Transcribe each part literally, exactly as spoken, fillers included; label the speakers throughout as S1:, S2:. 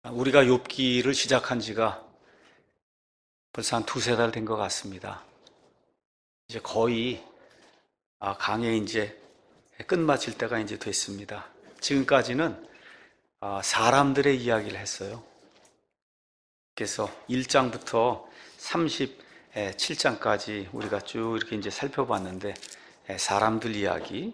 S1: 우리가 욥기를 시작한 지가 벌써 한 두세 달 된 것 같습니다. 이제 거의 강의 이제 끝마칠 때가 이제 됐습니다. 지금까지는 사람들의 이야기를 했어요. 그래서 일 장부터 삼십칠 장까지 우리가 쭉 이렇게 이제 살펴봤는데, 사람들 이야기,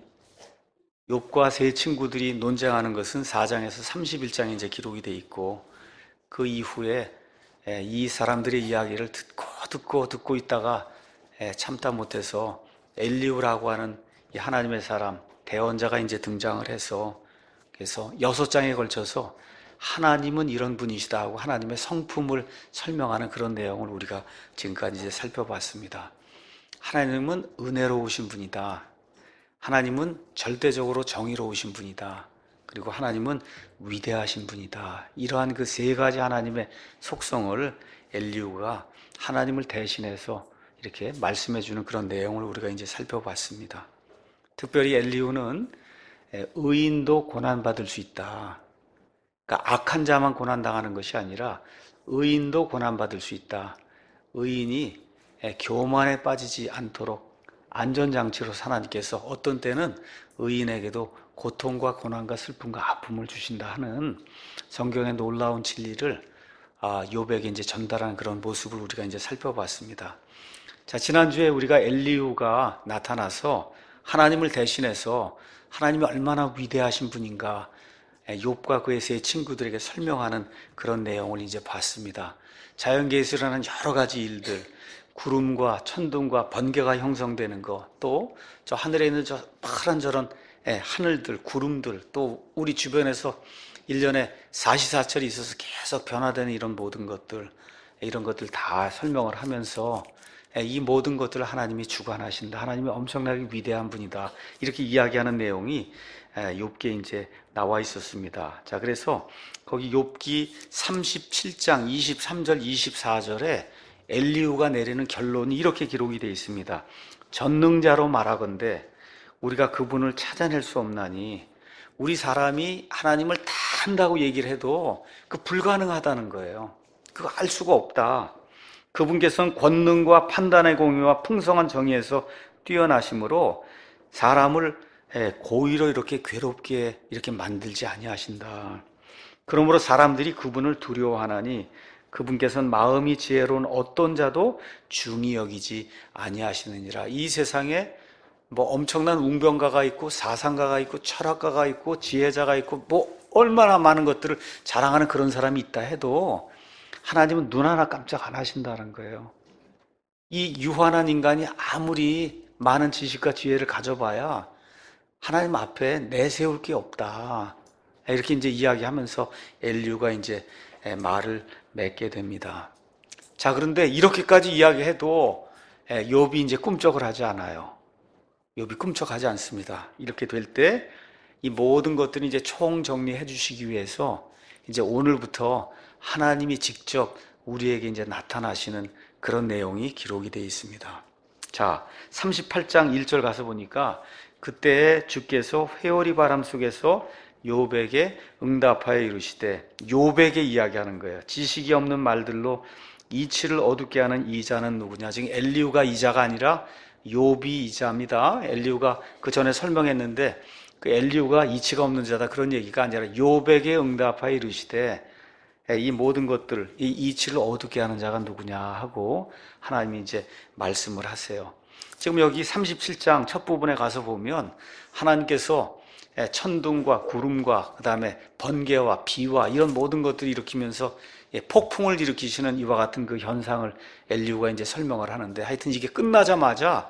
S1: 욥과 세 친구들이 논쟁하는 것은 사 장에서 삼십일 장에 이제 기록이 돼 있고, 그 이후에 이 사람들의 이야기를 듣고 듣고 듣고 있다가 참다 못해서 엘리후라고 하는 이 하나님의 사람 대언자가 이제 등장을 해서, 그래서 여섯 장에 걸쳐서 하나님은 이런 분이시다 하고 하나님의 성품을 설명하는 그런 내용을 우리가 지금까지 이제 살펴봤습니다. 하나님은 은혜로우신 분이다. 하나님은 절대적으로 정의로우신 분이다. 그리고 하나님은 위대하신 분이다. 이러한 그 세 가지 하나님의 속성을 엘리후가 하나님을 대신해서 이렇게 말씀해 주는 그런 내용을 우리가 이제 살펴봤습니다. 특별히 엘리후는 의인도 고난받을 수 있다. 그러니까 악한 자만 고난당하는 것이 아니라 의인도 고난받을 수 있다. 의인이 교만에 빠지지 않도록 안전장치로 하나님께서 어떤 때는 의인에게도 고통과 고난과 슬픔과 아픔을 주신다 하는 성경의 놀라운 진리를 욥에게 이제 전달하는 그런 모습을 우리가 이제 살펴봤습니다. 자, 지난주에 우리가 엘리후가 나타나서 하나님을 대신해서 하나님이 얼마나 위대하신 분인가 욥과 그의 세 친구들에게 설명하는 그런 내용을 이제 봤습니다. 자연계에서 일어나는 여러 가지 일들, 구름과 천둥과 번개가 형성되는 것, 또 저 하늘에 있는 저 파란 저런 하늘들, 구름들, 또 우리 주변에서 일 년에 사시사철이 있어서 계속 변화되는 이런 모든 것들, 이런 것들 다 설명을 하면서 이 모든 것들을 하나님이 주관하신다. 하나님이 엄청나게 위대한 분이다. 이렇게 이야기하는 내용이 욥기에 이제 나와 있었습니다. 자, 그래서 거기 욥기 삼십칠 장 이십삼 절 이십사 절에 엘리후가 내리는 결론이 이렇게 기록이 되어 있습니다. 전능자로 말하건대 우리가 그분을 찾아낼 수 없나니, 우리 사람이 하나님을 다 한다고 얘기를 해도 그 불가능하다는 거예요. 그거 알 수가 없다. 그분께서는 권능과 판단의 공유와 풍성한 정의에서 뛰어나심으로 사람을 고의로 이렇게 괴롭게 이렇게 만들지 아니하신다. 그러므로 사람들이 그분을 두려워하나니 그분께서는 마음이 지혜로운 어떤 자도 중히 여기지 아니하시느니라. 이 세상에 뭐 엄청난 웅변가가 있고 사상가가 있고 철학가가 있고 지혜자가 있고 뭐 얼마나 많은 것들을 자랑하는 그런 사람이 있다 해도 하나님은 눈 하나 깜짝 안 하신다는 거예요. 이 유한한 인간이 아무리 많은 지식과 지혜를 가져봐야 하나님 앞에 내세울 게 없다. 이렇게 이제 이야기하면서 엘리후가 이제 말을 맺게 됩니다. 자, 그런데 이렇게까지 이야기해도 욥이 이제 꿈쩍을 하지 않아요. 욥이 꿈쩍하지 않습니다. 이렇게 될 때 이 모든 것들을 이제 총정리해 주시기 위해서 이제 오늘부터 하나님이 직접 우리에게 이제 나타나시는 그런 내용이 기록이 되어 있습니다. 자, 삼십팔 장 일 절 가서 보니까 그때 주께서 회오리 바람 속에서 욥에게 응답하여 이르시되, 욥에게 이야기하는 거예요. 지식이 없는 말들로 이치를 어둡게 하는 이자는 누구냐. 지금 엘리후가 이자가 아니라 욥이 이자입니다. 엘리후가 그 전에 설명했는데 그 엘리후가 이치가 없는 자다 그런 얘기가 아니라 욥에게 응답하여 이르시되 이 모든 것들, 이 이치를 어둡게 하는 자가 누구냐 하고 하나님이 이제 말씀을 하세요. 지금 여기 삼십칠 장 첫 부분에 가서 보면 하나님께서 천둥과 구름과 그 다음에 번개와 비와 이런 모든 것들을 일으키면서 폭풍을 일으키시는 이와 같은 그 현상을 엘리후가 이제 설명을 하는데, 하여튼 이게 끝나자마자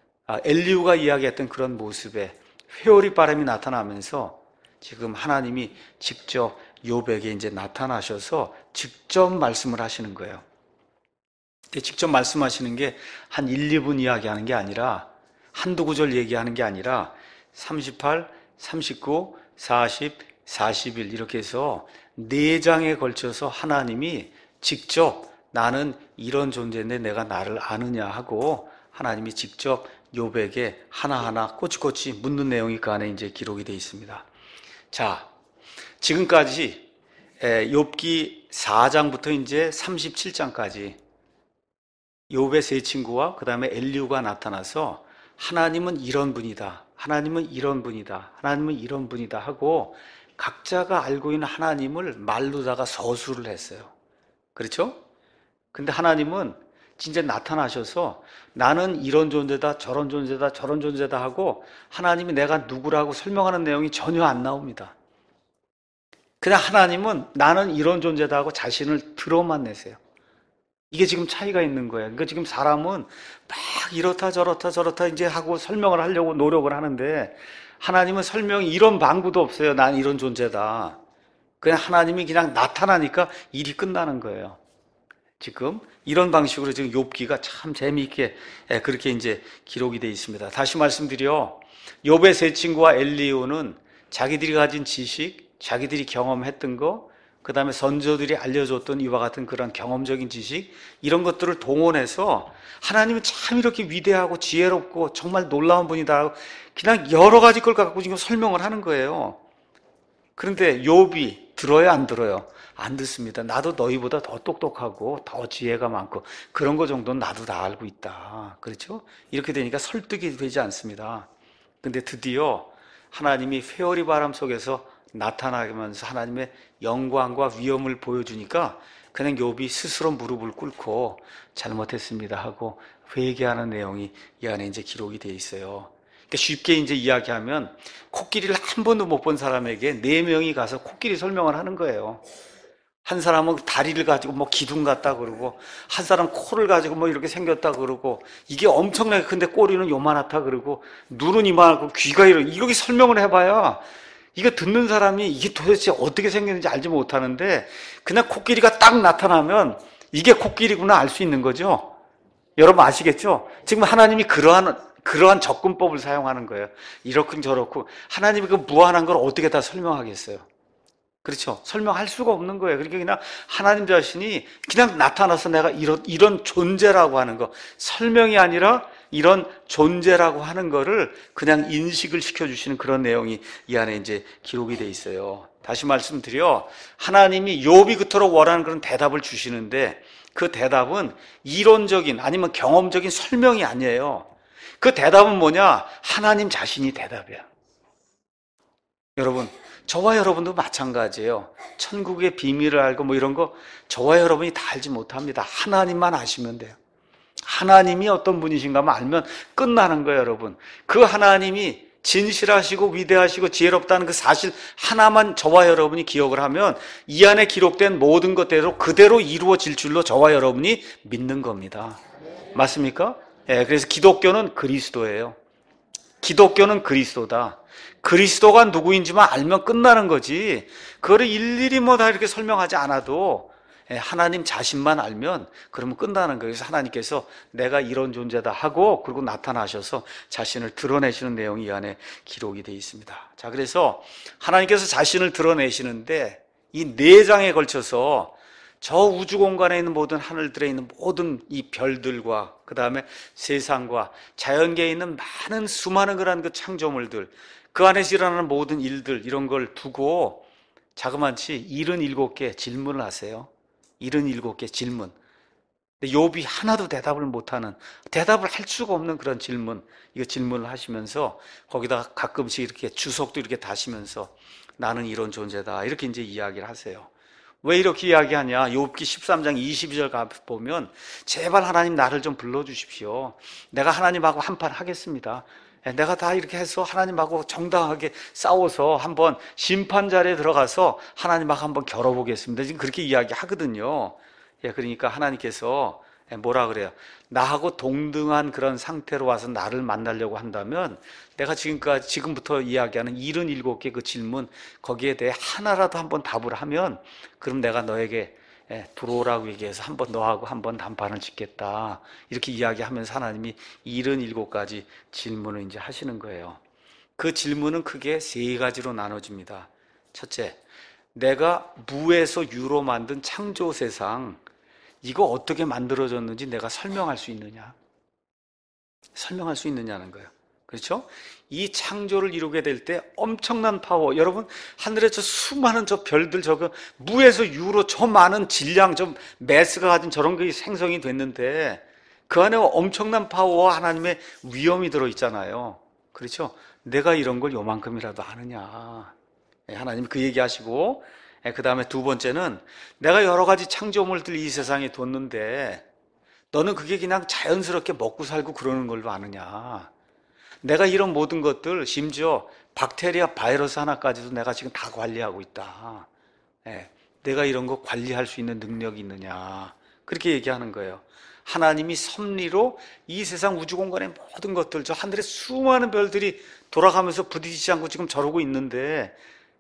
S1: 엘리후가 이야기했던 그런 모습에 회오리 바람이 나타나면서 지금 하나님이 직접 욥에게 이제 나타나셔서 직접 말씀을 하시는 거예요. 직접 말씀하시는 게 한 일, 이 분 이야기하는 게 아니라 한두 구절 얘기하는 게 아니라 삼십팔, 삼십구, 사십, 사십일 이렇게 해서 네 장에 걸쳐서 하나님이 직접 나는 이런 존재인데 내가 나를 아느냐 하고 하나님이 직접 욥에게 하나하나 꼬치꼬치 묻는 내용이 그 안에 이제 기록이 되어 있습니다. 자, 지금까지 욥기 사 장부터 이제 삼십칠 장까지 욥의 세 친구와 그 다음에 엘리후가 나타나서 하나님은 이런 분이다, 하나님은 이런 분이다, 하나님은 이런 분이다 하고 각자가 알고 있는 하나님을 말로다가 서술을 했어요. 그렇죠? 근데 하나님은 진짜 나타나셔서 나는 이런 존재다, 저런 존재다, 저런 존재다 하고 하나님이 내가 누구라고 설명하는 내용이 전혀 안 나옵니다. 그냥 하나님은 나는 이런 존재다 하고 자신을 드러만 내세요. 이게 지금 차이가 있는 거예요. 그러니까 지금 사람은 막 이렇다 저렇다 저렇다 이제 하고 설명을 하려고 노력을 하는데 하나님은 설명이 이런 방구도 없어요. 난 이런 존재다. 그냥 하나님이 그냥 나타나니까 일이 끝나는 거예요. 지금 이런 방식으로 지금 욥기가 참 재미있게 그렇게 이제 기록이 되어 있습니다. 다시 말씀드려 욥의 세 친구와 엘리후는 자기들이 가진 지식, 자기들이 경험했던 거, 그 다음에 선조들이 알려줬던 이와 같은 그런 경험적인 지식, 이런 것들을 동원해서 하나님은 참 이렇게 위대하고 지혜롭고 정말 놀라운 분이다, 그냥 여러 가지 걸 갖고 지금 설명을 하는 거예요. 그런데 욥이 들어요, 안 들어요? 안 듣습니다. 나도 너희보다 더 똑똑하고 더 지혜가 많고 그런 거 정도는 나도 다 알고 있다. 그렇죠? 이렇게 되니까 설득이 되지 않습니다. 근데 드디어 하나님이 회오리 바람 속에서 나타나면서 하나님의 영광과 위엄을 보여주니까 그냥 욥이 스스로 무릎을 꿇고 잘못했습니다 하고 회개하는 내용이 이 안에 이제 기록이 되어 있어요. 그러니까 쉽게 이제 이야기하면 코끼리를 한 번도 못 본 사람에게 네 명이 가서 코끼리 설명을 하는 거예요. 한 사람은 다리를 가지고 뭐 기둥 같다 그러고, 한 사람은 코를 가지고 뭐 이렇게 생겼다 그러고, 이게 엄청나게 큰데 꼬리는 요만하다 그러고, 눈은 이만하고 귀가 이렇게, 이렇게 설명을 해봐야 이거 듣는 사람이 이게 도대체 어떻게 생겼는지 알지 못하는데 그냥 코끼리가 딱 나타나면 이게 코끼리구나 알 수 있는 거죠. 여러분 아시겠죠? 지금 하나님이 그러한 그러한 접근법을 사용하는 거예요. 이렇고 저렇고 하나님이 그 무한한 걸 어떻게 다 설명하겠어요? 그렇죠? 설명할 수가 없는 거예요. 그러니까 그냥 하나님 자신이 그냥 나타나서 내가 이런 이런 존재라고 하는 거, 설명이 아니라 이런 존재라고 하는 거를 그냥 인식을 시켜주시는 그런 내용이 이 안에 이제 기록이 돼 있어요. 다시 말씀드려, 하나님이 욥이 그토록 원하는 그런 대답을 주시는데 그 대답은 이론적인 아니면 경험적인 설명이 아니에요. 그 대답은 뭐냐? 하나님 자신이 대답이야. 여러분, 저와 여러분도 마찬가지예요. 천국의 비밀을 알고 뭐 이런 거 저와 여러분이 다 알지 못합니다. 하나님만 아시면 돼요. 하나님이 어떤 분이신가만 알면 끝나는 거예요, 여러분. 그 하나님이 진실하시고 위대하시고 지혜롭다는 그 사실 하나만 저와 여러분이 기억을 하면 이 안에 기록된 모든 것대로 그대로 이루어질 줄로 저와 여러분이 믿는 겁니다. 맞습니까? 예, 그래서 기독교는 그리스도예요. 기독교는 그리스도다. 그리스도가 누구인지만 알면 끝나는 거지, 그거를 일일이 뭐 다 이렇게 설명하지 않아도 하나님 자신만 알면 그러면 끝나는 거예요. 그래서 하나님께서 내가 이런 존재다 하고 그리고 나타나셔서 자신을 드러내시는 내용이 이 안에 기록이 되어 있습니다. 자, 그래서 하나님께서 자신을 드러내시는데 이 네 장에 걸쳐서 저 우주 공간에 있는 모든 하늘들에 있는 모든 이 별들과 그 다음에 세상과 자연계에 있는 많은 수많은 그런 그 창조물들, 그 안에서 일어나는 모든 일들, 이런 걸 두고 자그마치 칠십칠 개 질문을 하세요. 칠십칠 개 질문. 근데 욥이 하나도 대답을 못하는, 대답을 할 수가 없는 그런 질문, 이거 질문을 하시면서 거기다가 가끔씩 이렇게 주석도 이렇게 다시면서 나는 이런 존재다 이렇게 이제 이야기를 하세요. 왜 이렇게 이야기하냐? 욥기 십삼 장 이십이 절 보면 제발 하나님 나를 좀 불러주십시오. 내가 하나님하고 한판 하겠습니다. 내가 다 이렇게 해서 하나님하고 정당하게 싸워서 한번 심판 자리에 들어가서 하나님하고 한번 겨뤄보겠습니다. 지금 그렇게 이야기하거든요. 예, 그러니까 하나님께서 뭐라 그래요? 나하고 동등한 그런 상태로 와서 나를 만나려고 한다면 내가 지금까지 지금부터 이야기하는 칠십칠 개 그 질문, 거기에 대해 하나라도 한번 답을 하면 그럼 내가 너에게 들어오라고 얘기해서 한번 너하고 한번 단판을 짓겠다 이렇게 이야기하면서 하나님이 칠십칠 가지 질문을 이제 하시는 거예요. 그 질문은 크게 세 가지로 나눠집니다. 첫째, 내가 무에서 유로 만든 창조 세상, 이거 어떻게 만들어졌는지 내가 설명할 수 있느냐? 설명할 수 있느냐는 거예요. 그렇죠? 이 창조를 이루게 될 때 엄청난 파워, 여러분 하늘에 저 수많은 저 별들, 저거 무에서 유로 저 많은 질량, 저 매스가 가진 저런 게 생성이 됐는데 그 안에 엄청난 파워와 하나님의 위엄이 들어있잖아요. 그렇죠? 내가 이런 걸 요만큼이라도 아느냐. 하나님 그 얘기하시고, 그 다음에 두 번째는 내가 여러 가지 창조물들 이 세상에 뒀는데 너는 그게 그냥 자연스럽게 먹고 살고 그러는 걸로 아느냐. 내가 이런 모든 것들, 심지어 박테리아, 바이러스 하나까지도 내가 지금 다 관리하고 있다. 예, 내가 이런 거 관리할 수 있는 능력이 있느냐. 그렇게 얘기하는 거예요. 하나님이 섭리로 이 세상 우주 공간의 모든 것들, 저 하늘의 수많은 별들이 돌아가면서 부딪히지 않고 지금 저러고 있는데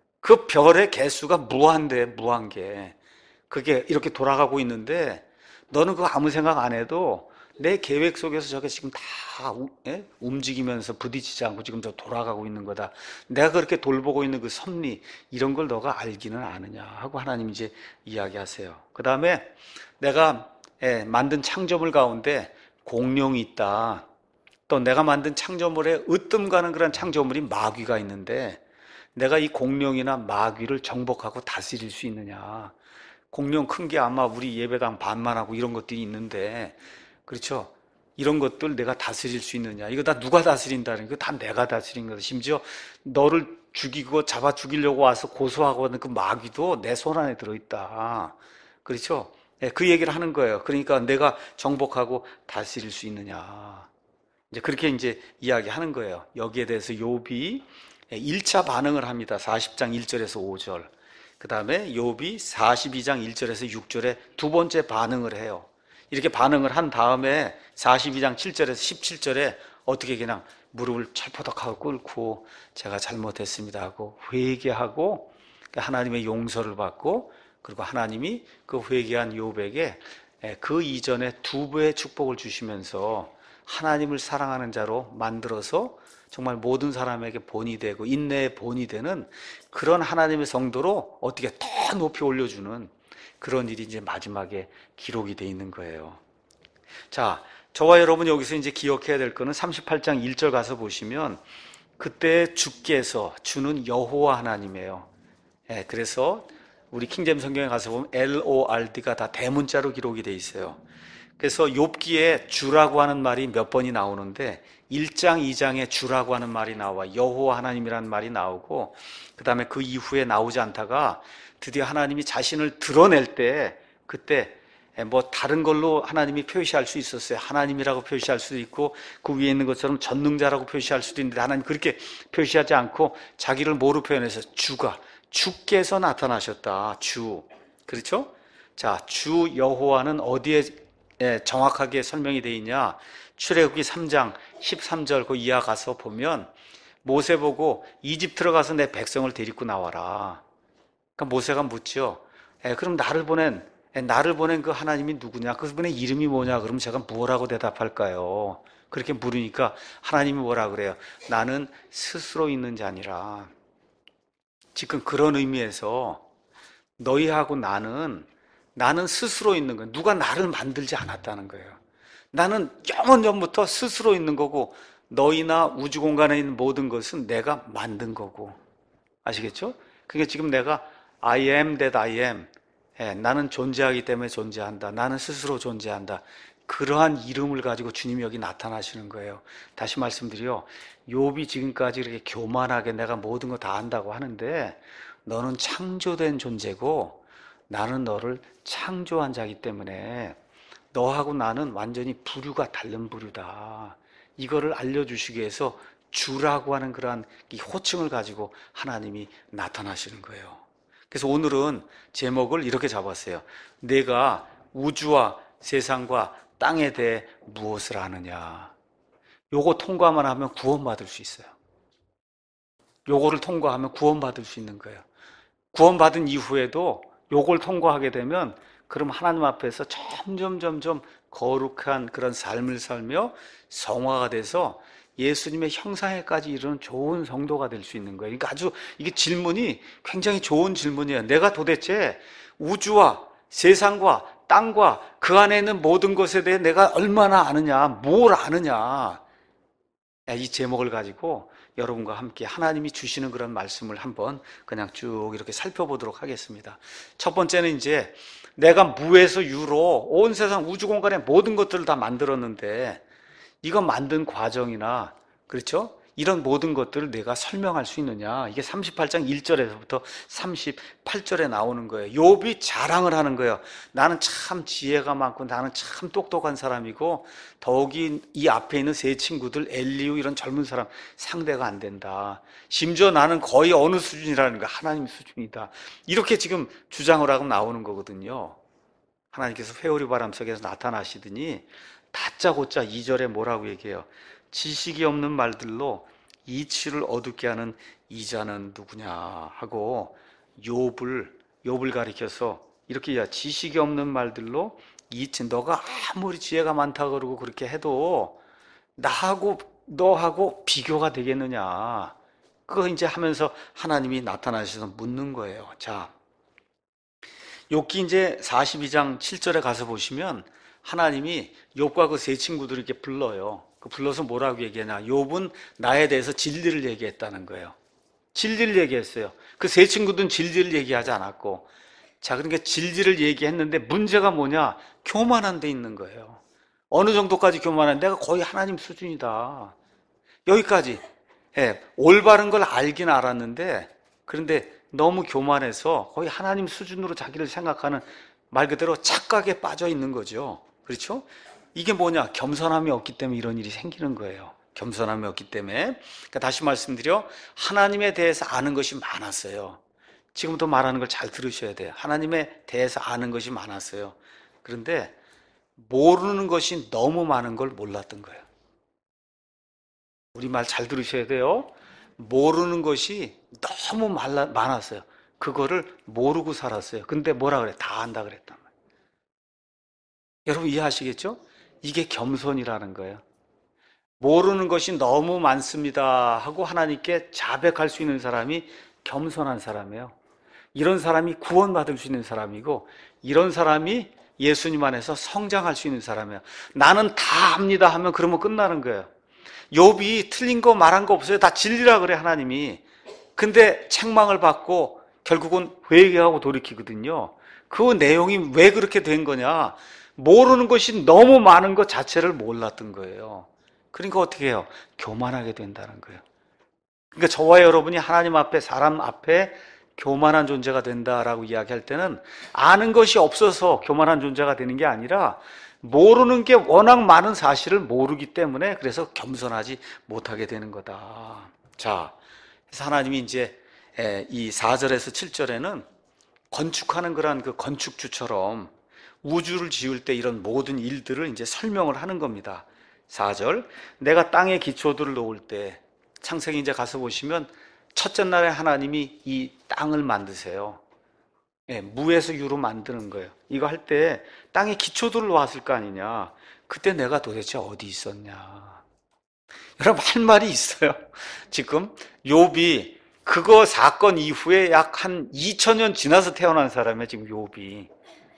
S1: 그 별의 개수가 무한대, 무한계. 그게 이렇게 돌아가고 있는데 너는 그거 아무 생각 안 해도 내 계획 속에서 저게 지금 다 예? 움직이면서 부딪히지 않고 지금 저 돌아가고 있는 거다. 내가 그렇게 돌보고 있는 그 섭리, 이런 걸 너가 알기는 아느냐 하고 하나님 이제 이야기하세요. 그 다음에 내가 예, 만든 창조물 가운데 공룡이 있다. 또 내가 만든 창조물에 으뜸 가는 그런 창조물이 마귀가 있는데 내가 이 공룡이나 마귀를 정복하고 다스릴 수 있느냐. 공룡 큰 게 아마 우리 예배당 반만 하고 이런 것들이 있는데, 그렇죠? 이런 것들 내가 다스릴 수 있느냐. 이거 다 누가 다스린다는 거? 다 내가 다스린 거다. 심지어 너를 죽이고 잡아 죽이려고 와서 고소하고 하는 그 마귀도 내 손 안에 들어있다. 그렇죠? 네, 그 얘기를 하는 거예요. 그러니까 내가 정복하고 다스릴 수 있느냐. 이제 그렇게 이제 이야기하는 거예요. 여기에 대해서 욥이 일 차 반응을 합니다. 사십 장 일 절에서 오 절. 그 다음에 욥이 사십이 장 일 절에서 육 절에 두 번째 반응을 해요. 이렇게 반응을 한 다음에 사십이 장 칠 절에서 십칠 절에 어떻게 그냥 무릎을 철퍼덕하고 꿇고 제가 잘못했습니다 하고 회개하고 하나님의 용서를 받고, 그리고 하나님이 그 회개한 욥에게 그 이전에 두 배의 축복을 주시면서 하나님을 사랑하는 자로 만들어서 정말 모든 사람에게 본이 되고 인내의 본이 되는 그런 하나님의 성도로 어떻게 더 높이 올려주는 그런 일이 이제 마지막에 기록이 돼 있는 거예요. 자, 저와 여러분 여기서 이제 기억해야 될 거는 삼십팔 장 일 절 가서 보시면 그때 주께서, 주는 여호와 하나님이에요. 예, 그래서 우리 킹제임 성경에 가서 보면 엘 오 알 디가 다 대문자로 기록이 돼 있어요. 그래서 욥기에 주라고 하는 말이 몇 번이 나오는데 일 장, 이 장에 주라고 하는 말이 나와 여호와 하나님이라는 말이 나오고, 그 다음에 그 이후에 나오지 않다가 드디어 하나님이 자신을 드러낼 때 그때 뭐 다른 걸로 하나님이 표시할 수 있었어요. 하나님이라고 표시할 수도 있고 그 위에 있는 것처럼 전능자라고 표시할 수도 있는데 하나님 그렇게 표시하지 않고 자기를 뭐로 표현해서 주가, 주께서 나타나셨다. 주. 그렇죠? 자, 주 여호와는 어디에 정확하게 설명이 되어 있냐? 출애굽기 삼 장 십삼 절 그 이하 가서 보면 모세 보고 이집트로 가서 내 백성을 데리고 나와라. 그러니까 모세가 묻죠. 에, 그럼 나를 보낸 에, 나를 보낸 그 하나님이 누구냐? 그분의 이름이 뭐냐? 그럼 제가 뭐라고 대답할까요? 그렇게 물으니까 하나님이 뭐라 그래요? 나는 스스로 있는 자니라. 지금 그런 의미에서 너희하고 나는 나는 스스로 있는 거예요. 누가 나를 만들지 않았다는 거예요. 나는 영원 전부터 스스로 있는 거고 너희나 우주 공간에 있는 모든 것은 내가 만든 거고. 아시겠죠? 그게 지금 내가 I am that I am. 예, 나는 존재하기 때문에 존재한다. 나는 스스로 존재한다. 그러한 이름을 가지고 주님이 여기 나타나시는 거예요. 다시 말씀드려, 욥이 지금까지 이렇게 교만하게 내가 모든 거 다 안다고 하는데 너는 창조된 존재고 나는 너를 창조한 자이기 때문에 너하고 나는 완전히 부류가 다른 부류다. 이거를 알려주시기 위해서 주라고 하는 그러한 이 호칭을 가지고 하나님이 나타나시는 거예요. 그래서 오늘은 제목을 이렇게 잡았어요. 내가 우주와 세상과 땅에 대해 무엇을 아느냐. 요거 통과만 하면 구원받을 수 있어요. 요거를 통과하면 구원받을 수 있는 거예요. 구원받은 이후에도 요걸 통과하게 되면 그럼 하나님 앞에서 점점 점점 거룩한 그런 삶을 살며 성화가 돼서 예수님의 형상에까지 이르는 좋은 성도가 될 수 있는 거예요. 그러니까 아주 이게 질문이 굉장히 좋은 질문이에요. 내가 도대체 우주와 세상과 땅과 그 안에 있는 모든 것에 대해 내가 얼마나 아느냐, 뭘 아느냐. 이 제목을 가지고 여러분과 함께 하나님이 주시는 그런 말씀을 한번 그냥 쭉 이렇게 살펴보도록 하겠습니다. 첫 번째는 이제 내가 무에서 유로 온 세상 우주 공간의 모든 것들을 다 만들었는데 이거 만든 과정이나, 그렇죠? 이런 모든 것들을 내가 설명할 수 있느냐? 이게 삼십팔 장 일 절에서부터 삼십팔 절에 나오는 거예요. 욥이 자랑을 하는 거예요. 나는 참 지혜가 많고 나는 참 똑똑한 사람이고 더욱이 이 앞에 있는 세 친구들 엘리우 이런 젊은 사람 상대가 안 된다. 심지어 나는 거의 어느 수준이라는 거야. 하나님 수준이다. 이렇게 지금 주장을 하고 나오는 거거든요. 하나님께서 회오리 바람 속에서 나타나시더니 다짜고짜 이 절에 뭐라고 얘기해요? 지식이 없는 말들로 이치를 어둡게 하는 이자는 누구냐 하고 욥을 욥을 가리켜서 이렇게 얘기해요. 지식이 없는 말들로 이치, 너가 아무리 지혜가 많다 그러고 그렇게 해도 나하고 너하고 비교가 되겠느냐. 그거 이제 하면서 하나님이 나타나셔서 묻는 거예요. 자, 욥기 이제 사십이 장 칠 절에 가서 보시면 하나님이 욥과 그 세 친구들을 이렇게 불러요. 그 불러서 뭐라고 얘기하냐? 욥은 나에 대해서 진리를 얘기했다는 거예요. 진리를 얘기했어요. 그 세 친구들은 진리를 얘기하지 않았고, 자, 그러니까 진리를 얘기했는데 문제가 뭐냐? 교만한 데 있는 거예요. 어느 정도까지 교만한? 내가 거의 하나님 수준이다. 여기까지. 예, 올바른 걸 알긴 알았는데, 그런데 너무 교만해서 거의 하나님 수준으로 자기를 생각하는, 말 그대로 착각에 빠져 있는 거죠. 그렇죠? 이게 뭐냐? 겸손함이 없기 때문에 이런 일이 생기는 거예요. 겸손함이 없기 때문에. 그러니까 다시 말씀드려, 하나님에 대해서 아는 것이 많았어요. 지금부터 말하는 걸 잘 들으셔야 돼요. 하나님에 대해서 아는 것이 많았어요. 그런데 모르는 것이 너무 많은 걸 몰랐던 거예요. 우리 말 잘 들으셔야 돼요. 모르는 것이 너무 많았어요. 그거를 모르고 살았어요. 근데 뭐라 그래? 다 안다 그랬단 말이에요. 여러분 이해하시겠죠? 이게 겸손이라는 거예요. 모르는 것이 너무 많습니다 하고 하나님께 자백할 수 있는 사람이 겸손한 사람이에요. 이런 사람이 구원받을 수 있는 사람이고, 이런 사람이 예수님 안에서 성장할 수 있는 사람이에요. 나는 다 압니다 하면 그러면 끝나는 거예요. 욥이 틀린 거 말한 거 없어요. 다 진리라 그래 하나님이. 근데 책망을 받고 결국은 회개하고 돌이키거든요. 그 내용이 왜 그렇게 된 거냐? 모르는 것이 너무 많은 것 자체를 몰랐던 거예요. 그러니까 어떻게 해요? 교만하게 된다는 거예요. 그러니까 저와 여러분이 하나님 앞에, 사람 앞에 교만한 존재가 된다라고 이야기할 때는 아는 것이 없어서 교만한 존재가 되는 게 아니라 모르는 게 워낙 많은 사실을 모르기 때문에 그래서 겸손하지 못하게 되는 거다. 자, 그래서 하나님이 이제 이 사 절에서 칠 절에는 건축하는 그런 그 건축주처럼 우주를 지을 때 이런 모든 일들을 이제 설명을 하는 겁니다. 사 절, 내가 땅에 기초들을 놓을 때, 창세기 이제 가서 보시면 첫째 날에 하나님이 이 땅을 만드세요. 예, 무에서 유로 만드는 거예요. 이거 할 때 땅에 기초들을 놓았을 거 아니냐. 그때 내가 도대체 어디 있었냐. 여러분 할 말이 있어요. 지금 욥이 그거 사건 이후에 약 한 이천 년 지나서 태어난 사람이에요. 지금 욥이.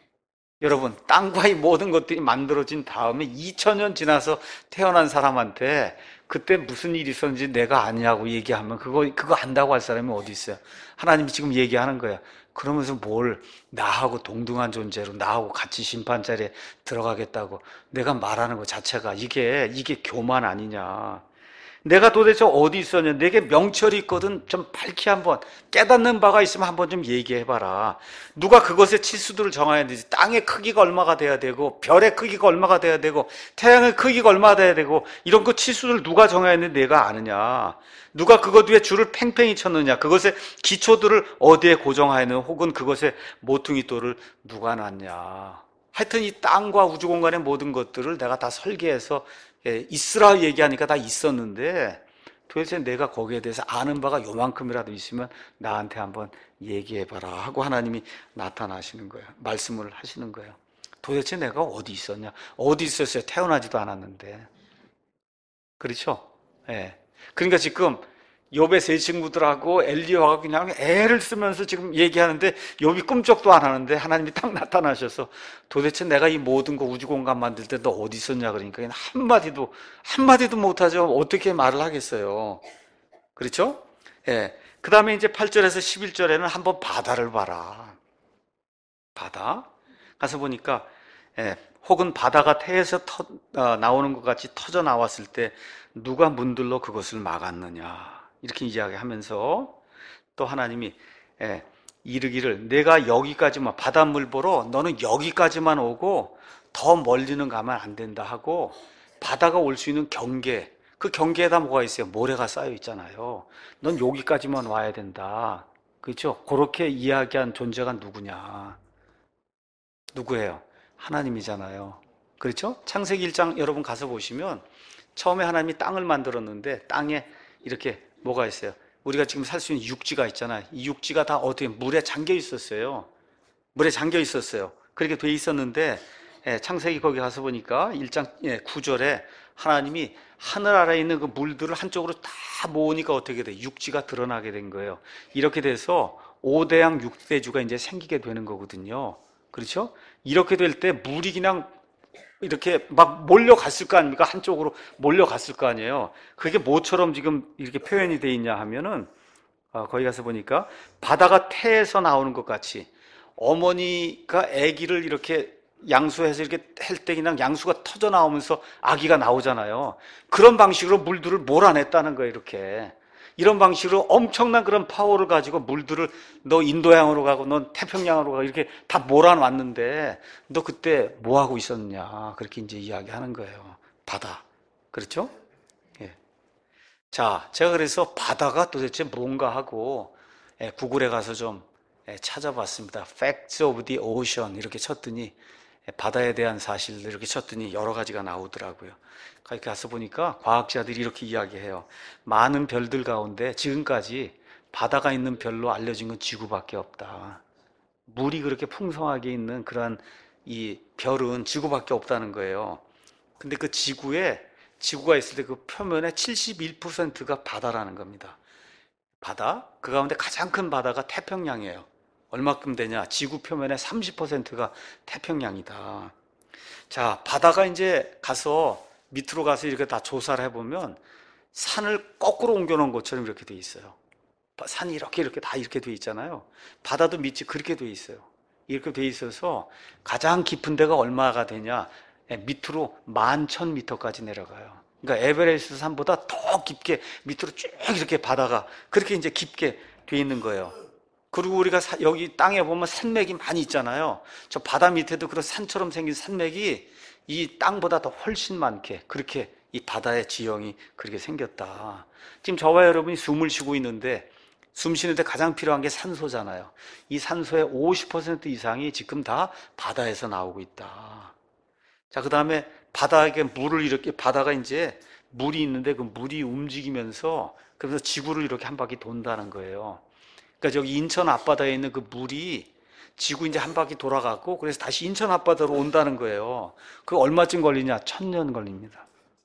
S1: 여러분 땅과 이 모든 것들이 만들어진 다음에 이천 년 지나서 태어난 사람한테 그때 무슨 일이 있었는지 내가 아냐고 얘기하면 그거 그거 안다고 할 사람이 어디 있어요? 하나님이 지금 얘기하는 거야. 그러면서 뭘 나하고 동등한 존재로 나하고 같이 심판 자리에 들어가겠다고 내가 말하는 것 자체가 이게 이게 교만 아니냐? 내가 도대체 어디 있었냐? 내게 명철이 있거든. 좀 밝히 한번 깨닫는 바가 있으면 한번 좀 얘기해봐라. 누가 그것의 치수들을 정해야 되지? 땅의 크기가 얼마가 돼야 되고 별의 크기가 얼마가 돼야 되고 태양의 크기가 얼마가 돼야 되고 이런 그 치수를 누가 정해야 되는데 내가 아느냐? 누가 그것 위에 줄을 팽팽히 쳤느냐? 그것의 기초들을 어디에 고정하였느냐? 혹은 그것의 모퉁이돌을 누가 놨냐? 하여튼 이 땅과 우주 공간의 모든 것들을 내가 다 설계해서 있으라 얘기하니까 다 있었는데 도대체 내가 거기에 대해서 아는 바가 요만큼이라도 있으면 나한테 한번 얘기해봐라 하고 하나님이 나타나시는 거예요. 말씀을 하시는 거예요. 도대체 내가 어디 있었냐? 어디 있었어요? 태어나지도 않았는데. 그렇죠? 예. 그러니까 지금 욥의 세 친구들하고 엘리야가 그냥 애를 쓰면서 지금 얘기하는데 욥이 꿈쩍도 안 하는데 하나님이 딱 나타나셔서 도대체 내가 이 모든 거 우주공간 만들 때 너 어디 있었냐 그러니까 한마디도 한마디도 못하죠. 어떻게 말을 하겠어요. 그렇죠? 예. 그 다음에 이제 팔 절에서 십일 절에는 한번 바다를 봐라. 바다 가서 보니까 예, 혹은 바다가 태에서 터, 어, 나오는 것 같이 터져 나왔을 때 누가 문들러 그것을 막았느냐 이렇게 이야기하면서 또 하나님이 예, 이르기를 내가 여기까지만 바닷물 보러 너는 여기까지만 오고 더 멀리는 가면 안 된다 하고 바다가 올 수 있는 경계 그 경계에다 뭐가 있어요? 모래가 쌓여 있잖아요. 넌 여기까지만 와야 된다. 그렇죠? 그렇게 이야기한 존재가 누구냐? 누구예요? 하나님이잖아요. 그렇죠? 창세기 일 장 여러분 가서 보시면 처음에 하나님이 땅을 만들었는데 땅에 이렇게 뭐가 있어요? 우리가 지금 살 수 있는 육지가 있잖아요. 이 육지가 다 어떻게 물에 잠겨 있었어요. 물에 잠겨 있었어요. 그렇게 돼 있었는데 창세기 거기 가서 보니까 일 장 구 절에 하나님이 하늘 아래에 있는 그 물들을 한쪽으로 다 모으니까 어떻게 돼? 육지가 드러나게 된 거예요. 이렇게 돼서 오대양 육대주가 이제 생기게 되는 거거든요. 그렇죠? 이렇게 될 때 물이 그냥 이렇게 막 몰려갔을 거 아닙니까? 한쪽으로 몰려갔을 거 아니에요. 그게 뭐처럼 지금 이렇게 표현이 돼 있냐 하면은 어, 거기 가서 보니까 바다가 태에서 나오는 것 같이 어머니가 아기를 이렇게 양수해서 이렇게 할 때 그냥 양수가 터져 나오면서 아기가 나오잖아요. 그런 방식으로 물들을 몰아냈다는 거예요. 이렇게 이런 방식으로 엄청난 그런 파워를 가지고 물들을 너 인도양으로 가고 넌 태평양으로 가고 이렇게 다 몰아놨는데 너 그때 뭐 하고 있었냐 그렇게 이제 이야기하는 거예요. 바다 그렇죠? 예. 자, 제가 그래서 바다가 도대체 뭔가 하고 예, 구글에 가서 좀 예, 찾아봤습니다. Facts of the Ocean 이렇게 쳤더니 예, 바다에 대한 사실들 이렇게 쳤더니 여러 가지가 나오더라고요. 거기 가서 보니까 과학자들이 이렇게 이야기해요. 많은 별들 가운데 지금까지 바다가 있는 별로 알려진 건 지구밖에 없다. 물이 그렇게 풍성하게 있는 그러한 이 별은 지구밖에 없다는 거예요. 근데 그 지구에 지구가 있을 때 그 표면의 칠십일 퍼센트가 바다라는 겁니다. 바다? 그 가운데 가장 큰 바다가 태평양이에요. 얼마큼 되냐? 지구 표면의 삼십 퍼센트가 태평양이다. 자, 바다가 이제 가서 밑으로 가서 이렇게 다 조사를 해보면 산을 거꾸로 옮겨놓은 것처럼 이렇게 돼 있어요. 산이 이렇게 이렇게 다 이렇게 돼 있잖아요. 바다도 밑이 그렇게 돼 있어요. 이렇게 돼 있어서 가장 깊은 데가 얼마가 되냐? 밑으로 만 천 미터까지 내려가요. 그러니까 에베레스트 산보다 더 깊게 밑으로 쭉 이렇게 바다가 그렇게 이제 깊게 돼 있는 거예요. 그리고 우리가 사, 여기 땅에 보면 산맥이 많이 있잖아요. 저 바다 밑에도 그런 산처럼 생긴 산맥이 이 땅보다 더 훨씬 많게 그렇게 이 바다의 지형이 그렇게 생겼다. 지금 저와 여러분이 숨을 쉬고 있는데 숨 쉬는데 가장 필요한 게 산소잖아요. 이 산소의 오십 퍼센트 이상이 지금 다 바다에서 나오고 있다. 자, 그 다음에 바다에 물을 이렇게 바다가 이제 물이 있는데 그 물이 움직이면서 그래서 지구를 이렇게 한 바퀴 돈다는 거예요. 그러니까 저기 인천 앞바다에 있는 그 물이 지구 이제 한 바퀴 돌아가고 그래서 다시 인천 앞바다로 온다는 거예요. 그 얼마쯤 걸리냐? 천년 걸립니다.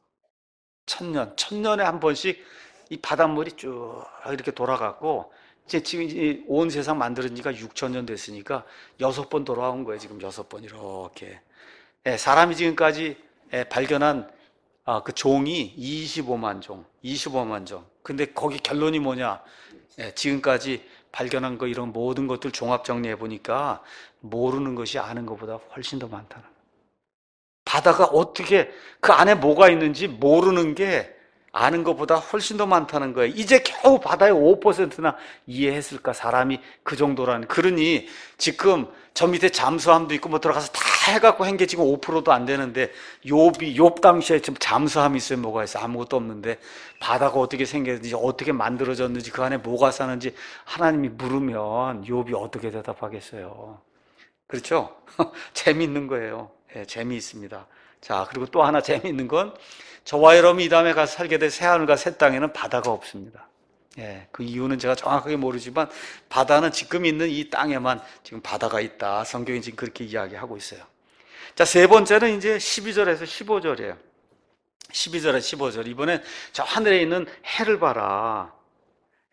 S1: 천년. 천년에 한 번씩 이 바닷물이 쭉 이렇게 돌아가고 이제 지금 온 세상 만들어진 지가 육천 년 됐으니까 여섯 번 돌아온 거예요. 지금 여섯 번 이렇게. 예, 사람이 지금까지 예, 발견한 아, 그 종이 이십오만 종, 이십오만 종. 근데 거기 결론이 뭐냐? 예, 지금까지 발견한 거 이런 모든 것들 종합 정리해 보니까 모르는 것이 아는 것보다 훨씬 더 많다는 거예요. 바다가 어떻게 그 안에 뭐가 있는지 모르는 게 아는 것보다 훨씬 더 많다는 거예요. 이제 겨우 바다의 오 퍼센트나 이해했을까 사람이 그 정도라는. 그러니 지금 저 밑에 잠수함도 있고 뭐 들어가서 다 해갖고 한 게 지금 오 퍼센트도 안 되는데 욥이 욥 당시에 지금 잠수함이 있어요? 뭐가 있어요? 아무것도 없는데 바다가 어떻게 생겼는지 어떻게 만들어졌는지 그 안에 뭐가 사는지 하나님이 물으면 욥이 어떻게 대답하겠어요? 그렇죠? 재미있는 거예요. 네, 재미있습니다. 자, 그리고 또 하나 재미있는 건 저와 여러분이 이 다음에 가서 살게 될 새하늘과 새 땅에는 바다가 없습니다. 예, 그 이유는 제가 정확하게 모르지만 바다는 지금 있는 이 땅에만 지금 바다가 있다. 성경이 지금 그렇게 이야기하고 있어요. 자, 세 번째는 이제 십이 절에서 십오 절이에요. 십이 절에서 십오 절. 이번엔 저 하늘에 있는 해를 봐라.